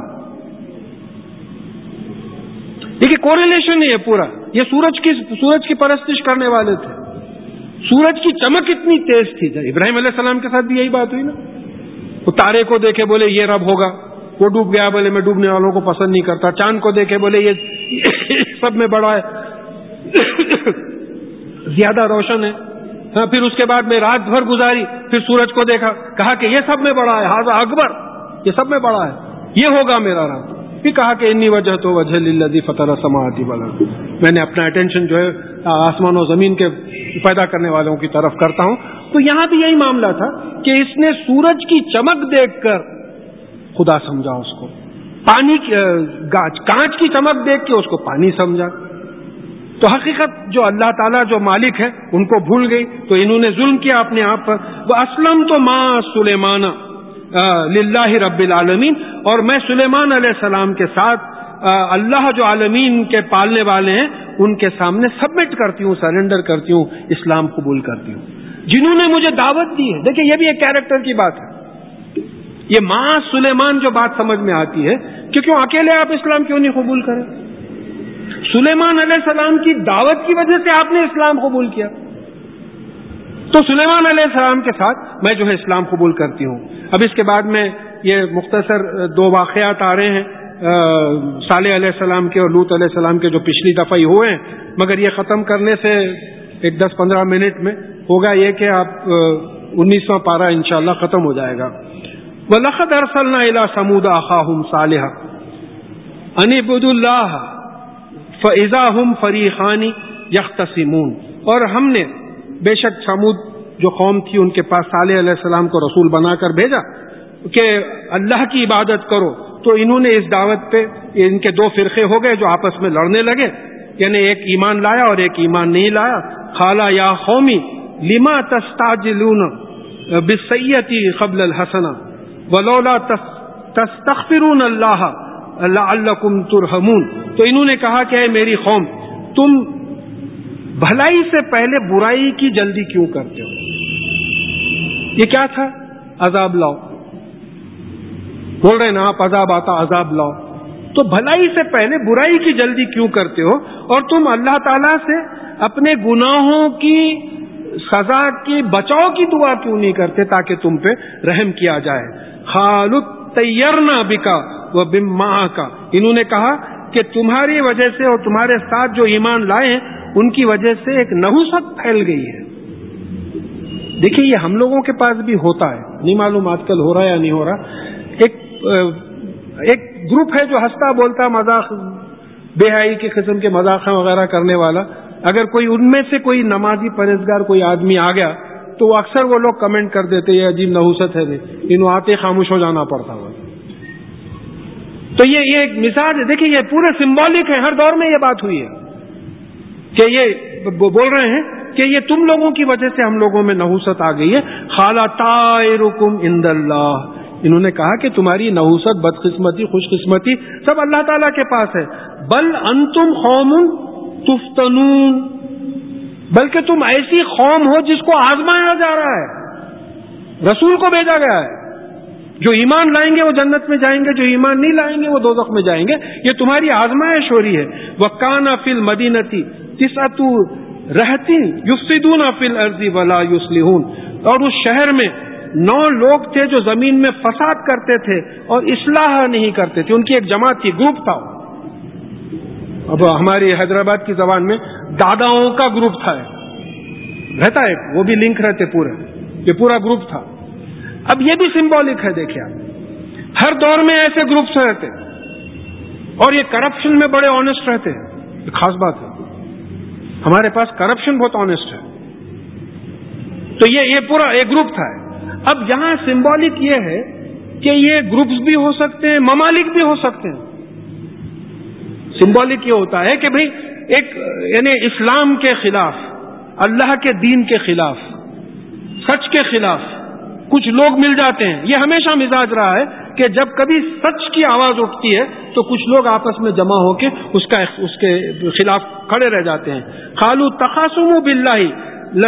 دیکھیے کوریلیشن ہے یہ پورا. یہ سورج کی پرستش کرنے والے تھے, سورج کی چمک اتنی تیز تھی. ابراہیم علیہ السلام کے ساتھ بھی یہی بات ہوئی نا, وہ تارے کو دیکھے بولے یہ رب ہوگا, وہ ڈوب گیا بولے میں ڈوبنے والوں کو پسند نہیں کرتا. چاند کو دیکھے بولے یہ سب میں بڑا ہے, زیادہ روشن ہے. پھر اس کے بعد میں رات بھر گزاری, پھر سورج کو دیکھا, کہا کہ یہ سب میں بڑا ہے, ھذا اکبر, یہ سب میں بڑا ہے, یہ ہوگا میرا رب. پھر کہا کہ انی وجہت وجہ للذی فطر السماوات والارض, میں نے اپنا اٹینشن جو ہے آسمان و زمین کے پیدا کرنے والوں کی طرف کرتا ہوں. تو یہاں بھی یہی معاملہ تھا کہ اس نے سورج کی چمک دیکھ کر خدا سمجھا اس کو, پانی کانچ کی چمک دیکھ کے اس کو پانی سمجھا. تو حقیقت جو اللہ تعالیٰ جو مالک ہے ان کو بھول گئی, تو انہوں نے ظلم کیا اپنے آپ پر. وہ اسلم تو ماں سلیمان للہ رب العالمین, اور میں سلیمان علیہ السلام کے ساتھ اللہ جو عالمین کے پالنے والے ہیں ان کے سامنے سبمٹ کرتی ہوں, سرنڈر کرتی ہوں, اسلام قبول کرتی ہوں, جنہوں نے مجھے دعوت دی ہے. دیکھیں یہ بھی ایک کیریکٹر کی بات ہے. یہ ماں سلیمان جو بات سمجھ میں آتی ہے کہ کیوں اکیلے آپ اسلام کیوں نہیں قبول کریں؟ سلیمان علیہ السلام کی دعوت کی وجہ سے آپ نے اسلام قبول کیا, تو سلیمان علیہ السلام کے ساتھ میں جو ہے اسلام قبول کرتی ہوں. اب اس کے بعد میں یہ مختصر 2 واقعات آ رہے ہیں, صالح علیہ السلام کے اور لوط علیہ السلام کے, جو پچھلی دفعہ ہی ہوئے ہیں, مگر یہ ختم کرنے سے ایک 10-15 منٹ میں ہوگا یہ کہ آپ 19واں پارہ انشاءاللہ ختم ہو جائے گا. وَلَقَدْ أَرْسَلْنَا إِلَىٰ ثَمُودَ أَخَاهُمْ صَالِحًا أَنِ اعْبُدُوا اللَّهَ فَإِذَا هُمْ فَرِيقَانِ يَخْتَصِمُونَ, اور ہم نے بے شک سمود جو قوم تھی ان کے پاس صالح علیہ السلام کو رسول بنا کر بھیجا کہ اللہ کی عبادت کرو, تو انہوں نے اس دعوت پہ ان کے 2 فرقے ہو گئے جو آپس میں لڑنے لگے, یعنی ایک ایمان لایا اور ایک ایمان نہیں لایا. قَالَ يَا قَوْمِ لِمَا تَسْتَعْجِلُونَ بِالسَّيِّئَةِ قَبْلَ الْحَسَنَةِ وَلَوْلَا تَسْتَغْفِرُونَ اللَّهَ لعلکم ترحمون. تو انہوں نے کہا کہ اے میری قوم، تم بھلائی سے پہلے برائی کی جلدی کیوں کرتے ہو؟ یہ کیا تھا؟ عذاب لاؤ. بول رہے نا آپ عذاب آتا، عذاب لاؤ. تو بھلائی سے پہلے برائی کی جلدی کیوں کرتے ہو؟ اور تم اللہ تعالیٰ سے اپنے گناہوں کی سزا کی بچاؤ کی دعا کیوں نہیں کرتے تاکہ تم پہ رحم کیا جائے؟ خالد طیرنا بکا و بمعک. انہوں نے کہا کہ تمہاری وجہ سے اور تمہارے ساتھ جو ایمان لائے ہیں ان کی وجہ سے ایک نحوست پھیل گئی ہے. دیکھیے یہ ہم لوگوں کے پاس بھی ہوتا ہے، نہیں معلوم آج کل ہو رہا ہے یا نہیں ہو رہا. ایک گروپ ہے جو ہنستا بولتا مذاق بے حیائی کے قسم کے مذاق وغیرہ کرنے والا. اگر کوئی ان میں سے کوئی نمازی پرہیزگار کوئی آدمی آ گیا تو اکثر وہ لوگ کمنٹ کر دیتے یہ عجیب نحوست ہے، انہوں آتے خاموش ہو جانا پڑتا ہوا. تو یہ ایک مثال ہے. دیکھیے یہ پورے سمبولک ہے، ہر دور میں یہ بات ہوئی ہے کہ یہ بول رہے ہیں کہ یہ تم لوگوں کی وجہ سے ہم لوگوں میں نحوست آ گئی ہے. خالا طائرکم عند اللہ. انہوں نے کہا کہ تمہاری نحوست، بدقسمتی، خوش قسمتی سب اللہ تعالیٰ کے پاس ہے. بل انتم قوم تفتنون. بلکہ تم ایسی قوم ہو جس کو آزمایا جا رہا ہے. رسول کو بھیجا گیا ہے. جو ایمان لائیں گے وہ جنت میں جائیں گے، جو ایمان نہیں لائیں گے وہ دوزخ میں جائیں گے. یہ تمہاری آزمائش ہو رہی ہے. وَكَانَ فِي الْمَدِينَةِ تِسْعَةُ رَهْطٍ يُفْسِدُونَ فِي الْأَرْضِ وَلَا يُصْلِحُونَ. اور اس شہر میں 9 لوگ تھے جو زمین میں فساد کرتے تھے اور اصلاح نہیں کرتے تھے. ان کی ایک جماعت تھی، گروپ تھا. اب ہماری حیدرآباد کی زبان میں داداؤں کا گروپ تھا، رہتا ہے وہ بھی لنک رہتے پورے، یہ پورا گروپ تھا. اب یہ بھی سمبولک ہے. دیکھیں آپ ہر دور میں ایسے گروپس رہتے اور یہ کرپشن میں بڑے آنےسٹ رہتے ہیں. یہ خاص بات ہے، ہمارے پاس کرپشن بہت آنےسٹ ہے. تو یہ پورا ایک گروپ تھا. اب یہاں سمبولک یہ ہے کہ یہ گروپس بھی ہو سکتے ہیں، ممالک بھی ہو سکتے ہیں. سمبولک یہ ہوتا ہے کہ بھئی ایک یعنی اسلام کے خلاف، اللہ کے دین کے خلاف، سچ کے خلاف کچھ لوگ مل جاتے ہیں. یہ ہمیشہ مزاج رہا ہے کہ جب کبھی سچ کی آواز اٹھتی ہے تو کچھ لوگ آپس میں جمع ہو کے اس کے خلاف کھڑے رہ جاتے ہیں. قالوا تخاصموا باللہ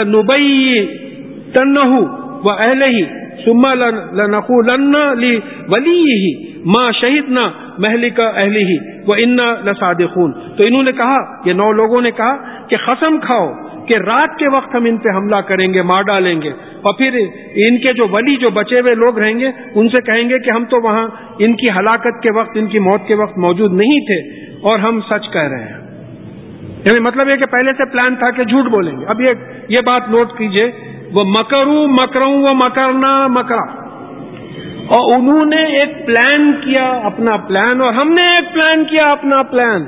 لنبیتنہ واہلہ ثم لنقولن لولیہ ما شہدنا مہلک اہلہ وانا لصادقون. تو انہوں نے کہا، یہ 9 لوگوں نے کہا کہ قسم کھاؤ کہ رات کے وقت ہم ان پہ حملہ کریں گے، مار ڈالیں گے، اور پھر ان کے جو ولی، جو بچے ہوئے لوگ رہیں گے، ان سے کہیں گے کہ ہم تو وہاں ان کی ہلاکت کے وقت، ان کی موت کے وقت موجود نہیں تھے اور ہم سچ کہہ رہے ہیں. یعنی مطلب یہ کہ پہلے سے پلان تھا کہ جھوٹ بولیں گے. اب یہ بات نوٹ کیجئے، وہ مکروا مکرا و مکرنا مکرا. اور انہوں نے ایک پلان کیا اپنا پلان، اور ہم نے ایک پلان کیا اپنا پلان.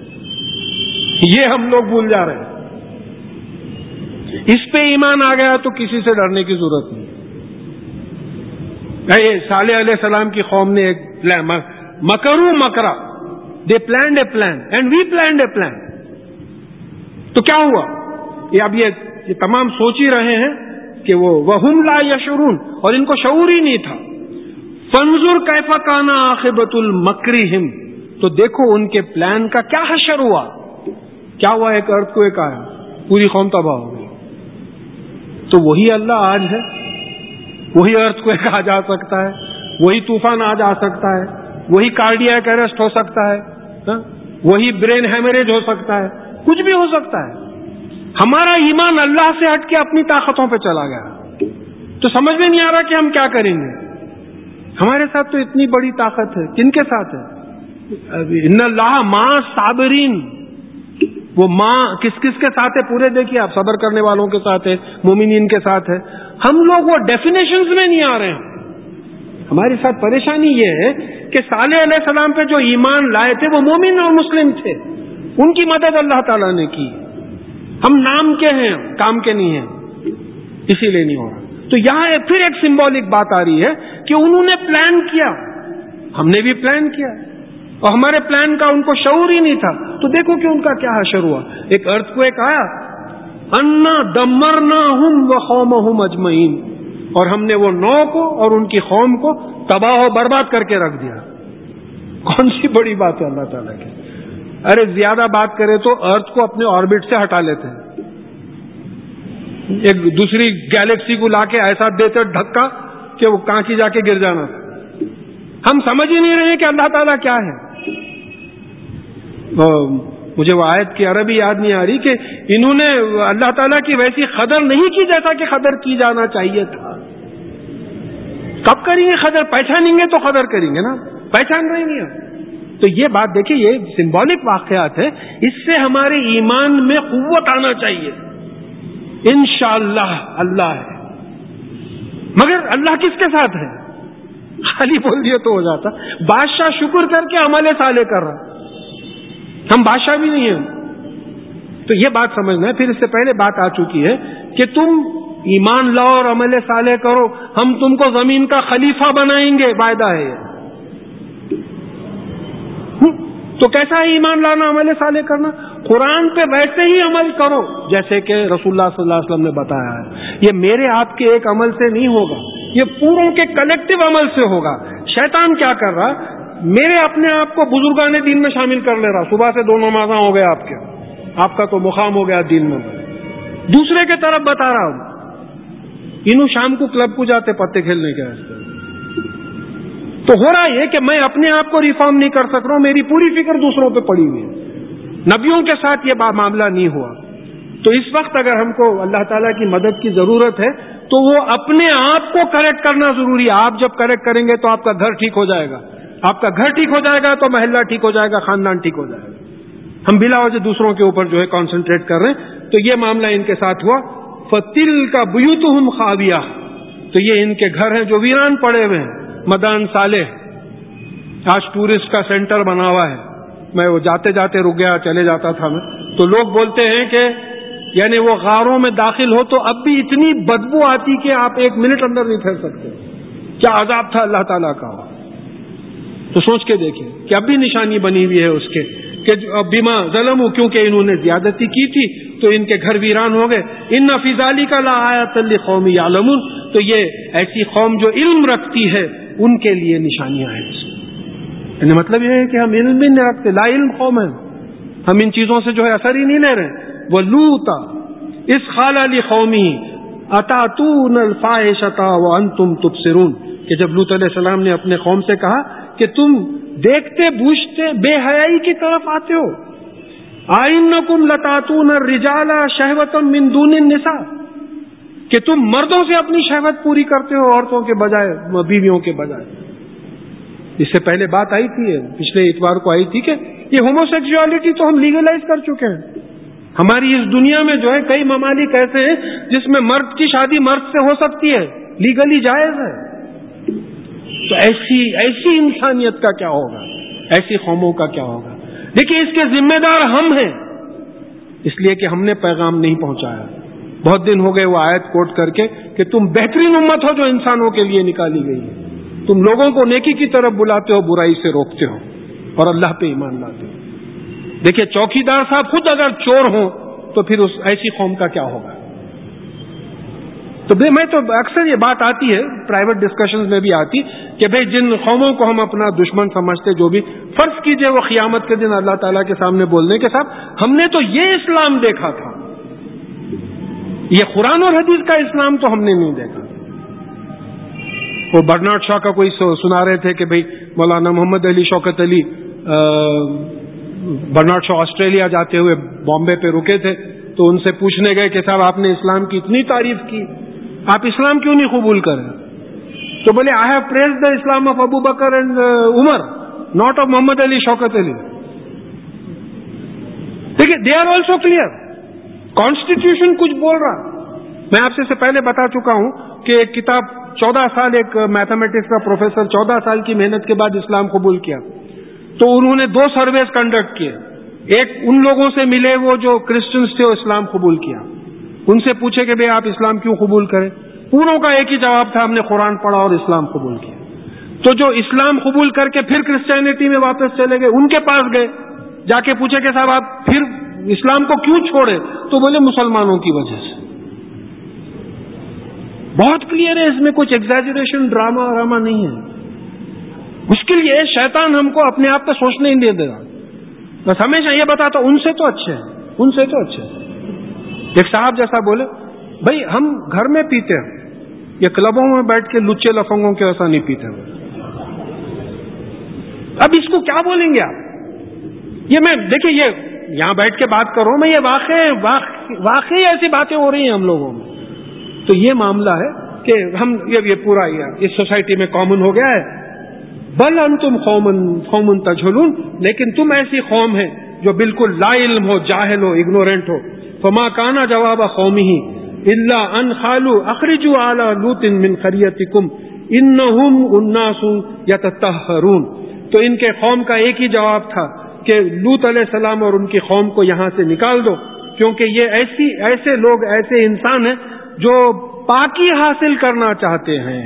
یہ ہم لوگ بھول جا رہے ہیں. اس پہ ایمان آ گیا تو کسی سے ڈرنے کی ضرورت نہیں. صالح علیہ السلام کی قوم نے ایک پلان، مکروا مکرا، they planned a plan and we planned a plan. تو کیا ہوا؟ اب یہ تمام سوچ ہی رہے ہیں کہ وہم لا یشعرون، اور ان کو شعور ہی نہیں تھا. فانظر کیف کان عاقبۃ المکرہم. تو دیکھو ان کے پلان کا کیا حشر ہوا. کیا ہوا؟ ایک ارتھ کو ایک آیا، پوری قوم تباہ ہو گئی. تو وہی اللہ آج ہے، وہی ارتھ کو ایک آ جا سکتا ہے، وہی طوفان آ جا سکتا ہے، وہی کارڈیاک اریسٹ ہو سکتا ہے، وہی برین ہیمریج ہو سکتا ہے، کچھ بھی ہو سکتا ہے. ہمارا ایمان اللہ سے ہٹ کے اپنی طاقتوں پہ چلا گیا تو سمجھ میں نہیں آ رہا کہ ہم کیا کریں گے. ہمارے ساتھ تو اتنی بڑی طاقت ہے. کن کے ساتھ ہے؟ ان اللہ مع صابرین. وہ ماں کس کس کے ساتھ ہے پورے دیکھیے آپ. صبر کرنے والوں کے ساتھ ہے، مومنین کے ساتھ ہے. ہم لوگ وہ ڈیفینیشنز میں نہیں آ رہے ہیں. ہمارے ساتھ پریشانی یہ ہے کہ صالح علیہ السلام پہ جو ایمان لائے تھے وہ مومن اور مسلم تھے، ان کی مدد اللہ تعالیٰ نے کی. ہم نام کے ہیں، کام کے نہیں ہیں، اسی لیے نہیں ہو رہا. تو یہاں پھر ایک سمبولک بات آ رہی ہے کہ انہوں نے پلان کیا، ہم نے بھی پلان کیا، اور ہمارے پلان کا ان کو شعور ہی نہیں تھا. تو دیکھو کہ ان کا کیا حشر ہوا. ایک ارتھ کو ایک آیا، انا دمرناہم وقومہم اجمعین، اور ہم نے وہ 9 کو اور ان کی قوم کو تباہ و برباد کر کے رکھ دیا. کون سی بڑی بات ہے اللہ تعالیٰ کی؟ ارے زیادہ بات کرے تو ارتھ کو اپنے آربٹ سے ہٹا لیتے ہیں، ایک دوسری گیلیکسی کو لا کے ایسا دیتے دھکا کہ وہ کانچی جا کے گر جانا. ہم سمجھ ہی نہیں رہے کہ اللہ تعالیٰ کیا ہے. مجھے وہ آیت کی عربی یاد نہیں آ رہی کہ انہوں نے اللہ تعالیٰ کی ویسی قدر نہیں کی جیسا کہ قدر کی جانا چاہیے تھا. کب کریں گے قدر؟ پہچانیں گے تو قدر کریں گے نا، پہچان رہے نہیں ہم. تو یہ بات دیکھیے، یہ سمبولک واقعات ہے، اس سے ہمارے ایمان میں قوت آنا چاہیے. انشاءاللہ اللہ ہے، مگر اللہ کس کے ساتھ ہے؟ خالی بول دیا تو ہو جاتا. بادشاہ شکر کر کے عمل صالح کر رہا، ہم بادشاہ بھی نہیں ہیں. تو یہ بات سمجھنا ہے. پھر اس سے پہلے بات آ چکی ہے کہ تم ایمان لاؤ اور عمل صالح کرو، ہم تم کو زمین کا خلیفہ بنائیں گے، وعدہ ہے. تو کیسا ہے ایمان لانا، عمل صالح کرنا؟ قرآن پہ ویسے ہی عمل کرو جیسے کہ رسول اللہ صلی اللہ علیہ وسلم نے بتایا ہے. یہ میرے آپ کے ایک عمل سے نہیں ہوگا، یہ پوروں کے کلیکٹیو عمل سے ہوگا. شیطان کیا کر رہا؟ میرے اپنے آپ کو بزرگان دین میں شامل کر لے رہا. صبح سے 2 نمازاں ہو گئے آپ کے، آپ کا تو مقام ہو گیا دین میں. دوسرے کے طرف بتا رہا ہوں، انہوں شام کو کلب کو جاتے پتے کھیلنے کے واسطے. تو ہو رہا یہ کہ میں اپنے آپ کو ریفارم نہیں کر سک رہا ہوں، میری پوری فکر دوسروں پہ پڑی ہوئی ہے. نبیوں کے ساتھ یہ معاملہ نہیں ہوا. تو اس وقت اگر ہم کو اللہ تعالیٰ کی مدد کی ضرورت ہے تو وہ اپنے آپ کو کریکٹ کرنا ضروری ہے. آپ جب کریکٹ کریں گے تو آپ کا گھر ٹھیک ہو جائے گا، آپ کا گھر ٹھیک ہو جائے گا تو محلہ ٹھیک ہو جائے گا، خاندان ٹھیک ہو جائے گا. ہم بلا وجہ دوسروں کے اوپر جو ہے کانسنٹریٹ کر رہے ہیں. تو یہ معاملہ ان کے ساتھ ہوا. فَتِلْكَ بُيُوتُهُمْ خَاوِيَةٌ، تو یہ ان کے گھر ہیں جو ویران پڑے ہوئے ہیں. مدان صالح آج ٹورسٹ کا سینٹر بنا ہوا ہے. میں وہ جاتے جاتے رک گیا، چلے جاتا تھا میں، تو لوگ بولتے ہیں کہ یعنی وہ غاروں میں داخل ہو تو اب بھی اتنی بدبو آتی کہ آپ 1 منٹ اندر نہیں ٹھہر سکتے. کیا عذاب تھا اللہ تعالیٰ کا. تو سوچ کے دیکھیں کہ اب بھی نشانی بنی ہوئی ہے اس کے کہ بما ظلموا، کیونکہ انہوں نے زیادتی کی تھی تو ان کے گھر ویران ہو گئے. ان فی ذلک لآیۃ لقوم یعلمون، تو یہ ایسی قوم جو علم رکھتی ہے ان کے لیے نشانیاں ہیں. یعنی مطلب یہ ہے کہ ہم علم بھی نہیں رکھتے، لا علم قوم ہیں، ہم ان چیزوں سے جو ہے اثر ہی نہیں لے رہے. وَلُوطًا إِذْ قَالَ لِقَوْمِهِ أَتَأْتُونَ الْفَاحِشَةَ وَأَنْتُمْ تُبْصِرُونَ، کہ جب لوط علیہ السلام نے اپنے قوم سے کہا کہ تم دیکھتے بوجھتے بے حیائی کی طرف آتے ہو. آئنکم لتاتون الرجال شہوۃ من دون النساء، کہ تم مردوں سے اپنی شہوت پوری کرتے ہو عورتوں کے بجائے، بیویوں کے بجائے. اس سے پہلے بات آئی تھی، پچھلے اتوار کو آئی تھی کہ یہ ہوموسیکسوالٹی تو ہم لیگلائز کر چکے ہیں. ہماری اس دنیا میں جو ہے کئی ممالک ایسے ہیں جس میں مرد کی شادی مرد سے ہو سکتی ہے، لیگلی جائز ہے. تو ایسی انسانیت کا کیا ہوگا، ایسی قوموں کا کیا ہوگا؟ دیکھیے اس کے ذمہ دار ہم ہیں، اس لیے کہ ہم نے پیغام نہیں پہنچایا. بہت دن ہو گئے وہ آیت کوٹ کر کے کہ تم بہترین امت ہو جو انسانوں کے لیے نکالی گئی ہے. تم لوگوں کو نیکی کی طرف بلاتے ہو، برائی سے روکتے ہو اور اللہ پہ ایمان لاتے ہو. دیکھیے چوکیدار صاحب خود اگر چور ہوں تو پھر اس ایسی قوم کا کیا ہوگا؟ تو میں تو اکثر یہ بات آتی ہے پرائیویٹ ڈسکشنز میں بھی آتی کہ بھئی جن قوموں کو ہم اپنا دشمن سمجھتے، جو بھی فرض کیجئے وہ قیامت کے دن اللہ تعالیٰ کے سامنے بولنے کے ساتھ ہم نے تو یہ اسلام دیکھا تھا، یہ قرآن اور حدیث کا اسلام تو ہم نے نہیں دیکھا. وہ برنارڈ شاہ کا کوئی سنا رہے تھے کہ بھئی مولانا محمد علی شوکت علی برنارڈ شاہ آسٹریلیا جاتے ہوئے بامبے پہ رکے تھے تو ان سے پوچھنے گئے کہ صاحب آپ نے اسلام کی اتنی تعریف کی، آپ اسلام کیوں نہیں قبول کریں؟ تو بولے I have praised the Islam of Abu Bakr and Umar, not of Muhammad Ali Shaukat Ali. دیکھیے they are also clear, constitution کچھ بول رہا. میں آپ سے پہلے بتا چکا ہوں کہ ایک کتاب 14 سال ایک میتھمیٹکس کا پروفیسر 14 سال کی محنت کے بعد اسلام قبول کیا. تو انہوں نے 2 سرویز کنڈکٹ کیے. ایک ان لوگوں سے ملے وہ جو کرسچنس تھے، وہ اسلام قبول کیا. ان سے پوچھے کہ بھئی آپ اسلام کیوں قبول کریں؟ پوروں کا ایک ہی جواب تھا، ہم نے قرآن پڑھا اور اسلام قبول کیا. تو جو اسلام قبول کر کے پھر کرسچینٹی میں واپس چلے گئے، ان کے پاس گئے، جا کے پوچھے کہ صاحب آپ پھر اسلام کو کیوں چھوڑے؟ تو بولے مسلمانوں کی وجہ سے. بہت کلیئر ہے، اس میں کچھ ایگزیجریشن ڈراما نہیں ہے. مشکل یہ ہے شیطان ہم کو اپنے آپ پہ سوچنے ہی نہیں دے رہا، بس ہمیشہ یہ بتاتا ان سے تو اچھے ہیں، ان سے تو اچھے ہیں۔ ایک صاحب جیسا بولے بھائی ہم گھر میں پیتے ہیں، یہ کلبوں میں بیٹھ کے لچے لفنگوں کے ایسا نہیں پیتے ہیں۔ اب اس کو کیا بولیں گے آپ؟ یہ میں دیکھیں یہ یہاں بیٹھ کے بات کر رہا ہوں میں، یہ واقعی ایسی باتیں ہو رہی ہیں ہم لوگوں میں۔ تو یہ معاملہ ہے کہ ہم یہ پورا اس سوسائٹی میں کامن ہو گیا ہے، بل انتم قوم تجہلون، لیکن تم ایسی قوم ہے جو بالکل لا علم ہو، جاہل ہو، اگنورینٹ ہو۔ فما کان جواب قومہ الا ان قالوا اخرجوا آل لوط من قريتكم انهم اناس يتطهرون۔ تو ان کے قوم کا ایک ہی جواب تھا کہ لوط علیہ السلام اور ان کی قوم کو یہاں سے نکال دو، کیونکہ یہ ایسے لوگ، ایسے انسان ہیں جو پاکی حاصل کرنا چاہتے ہیں۔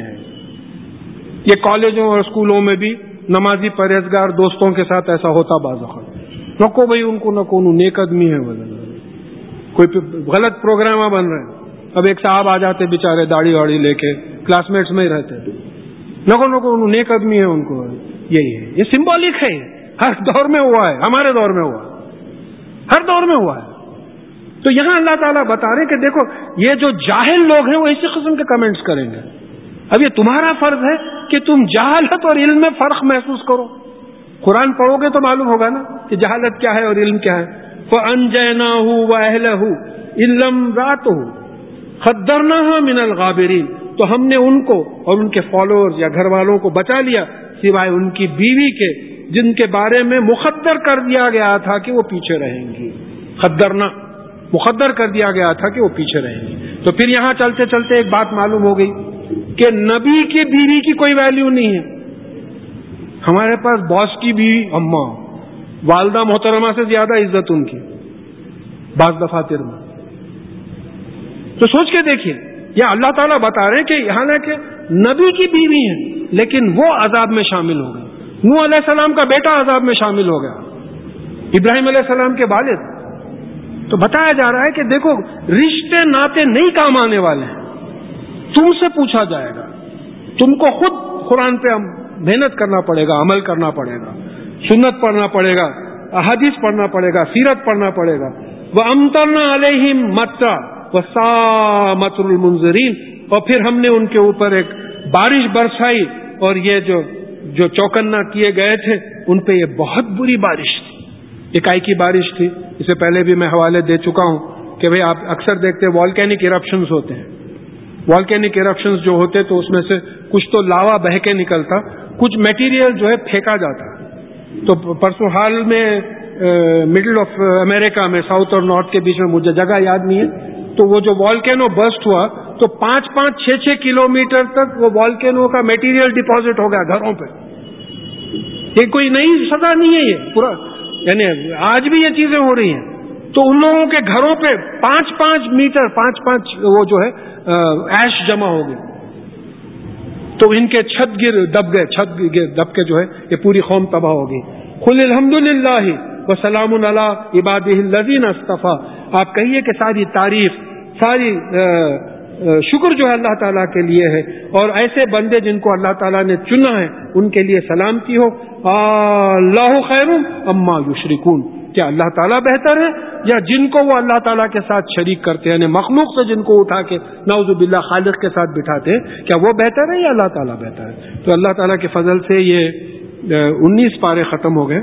یہ کالجوں اور اسکولوں میں بھی نمازی پرہیزگار دوستوں کے ساتھ ایسا ہوتا بعض وقت، نکو بھائی ان کو نکو نیک آدمی ہے، کوئی غلط پروگرام بن رہے ہیں۔ اب ایک صاحب آ جاتے بیچارے داڑھی واڑی لے کے، کلاس میٹس میں ہی رہتے، نکو نیک آدمی ہے، ان کو یہی ہے، یہ سمبولک ہے، ہر دور میں ہوا ہے، ہمارے دور میں ہوا ہے، ہر دور میں ہوا ہے۔ تو یہاں اللہ تعالیٰ بتا رہے کہ دیکھو یہ جو جاہل لوگ ہیں وہ اسی قسم کے کمنٹس کریں گے۔ اب یہ تمہارا فرض ہے کہ تم جہالت اور علم میں فرق محسوس کرو۔ قرآن پڑھو گے تو معلوم ہوگا نا کہ جہالت کیا ہے اور علم کیا ہے۔ فَأَنْجَيْنَاهُ وَأَهْلَهُ إِلَّا امْرَأَتَهُ قَدَّرْنَاهَا مِنَ الْغَابِرِينَ، تو ہم نے ان کو اور ان کے فالوورز یا گھر والوں کو بچا لیا سوائے ان کی بیوی کے، جن کے بارے میں مقدر کر دیا گیا تھا کہ وہ پیچھے رہیں گی۔ قدرنا، مقدر کر دیا گیا تھا کہ وہ پیچھے رہیں گی۔ تو پھر یہاں چلتے چلتے ایک بات معلوم ہو گئی کہ نبی کی بیوی کی کوئی ویلیو نہیں ہے۔ ہمارے پاس باس کی بیوی، اماں، والدہ محترمہ سے زیادہ عزت ان کی بعض دفاتر میں۔ تو سوچ کے دیکھیے، یہ اللہ تعالیٰ بتا رہے ہیں کہ حالانکہ نبی کی بیوی ہیں لیکن وہ عذاب میں شامل ہو گئے۔ نوح علیہ السلام کا بیٹا عذاب میں شامل ہو گیا، ابراہیم علیہ السلام کے والد۔ تو بتایا جا رہا ہے کہ دیکھو رشتے ناطے نہیں کام آنے والے ہیں، تم سے پوچھا جائے گا، تم کو خود قرآن پہ محنت کرنا پڑے گا، عمل کرنا پڑے گا، سنت پڑھنا پڑے گا، احادیث پڑھنا پڑے گا، سیرت پڑھنا پڑے گا۔ وَأَمْطَرْنَا عَلَيْهِمْ مَطْرًا وَسَاءَ مَطْرُ الْمُنذِرِينَ، اور پھر ہم نے ان کے اوپر ایک بارش برسائی، اور یہ جو چوکنا کیے گئے تھے ان پہ یہ بہت بری بارش تھی، اکائی کی بارش تھی۔ اس سے پہلے بھی میں حوالے دے چکا ہوں کہ بھئی آپ اکثر دیکھتے والکینک ایرپشنز ہوتے ہیں، والکینک ایرپشنز جو ہوتے تو اس میں سے کچھ تو لاوا بہہ کے نکلتا، کچھ میٹیریل جو ہے پھینکا جاتا۔ تو پرسوں حال میں مڈل آف امریکہ میں ساؤتھ اور نارتھ کے بیچ میں، مجھے جگہ یاد نہیں ہے، تو وہ جو والکینو برسٹ ہوا تو 5-6 کلومیٹر تک وہ والکینو کا میٹیریل ڈپازٹ ہو گیا گھروں پہ۔ یہ کوئی نئی سزا نہیں ہے، یہ پورا یعنی آج بھی یہ چیزیں ہو رہی ہیں۔ تو ان لوگوں کے گھروں پہ 5-5 میٹر 5 وہ جو ہے ایش جمع ہو گئی، تو ان کے چھت گر دب کے جو ہے یہ پوری قوم تباہ ہو گئی۔ قل الحمدللہ وسلام علی عبادہ الذین اصطفیٰ، آپ کہیے کہ ساری تعریف، ساری شکر جو ہے اللہ تعالیٰ کے لیے ہے، اور ایسے بندے جن کو اللہ تعالیٰ نے چنا ہے ان کے لیے سلامتی ہو۔ اللہ خیر اما یشرکون، کیا اللہ تعالیٰ بہتر ہے یا جن کو وہ اللہ تعالیٰ کے ساتھ شریک کرتے ہیں، یعنی مخلوق سے جن کو اٹھا کے نعوذ باللہ خالق کے ساتھ بٹھاتے ہیں، کیا وہ بہتر ہے یا اللہ تعالیٰ بہتر ہے؟ تو اللہ تعالیٰ کے فضل سے یہ 19 پارے ختم ہو گئے۔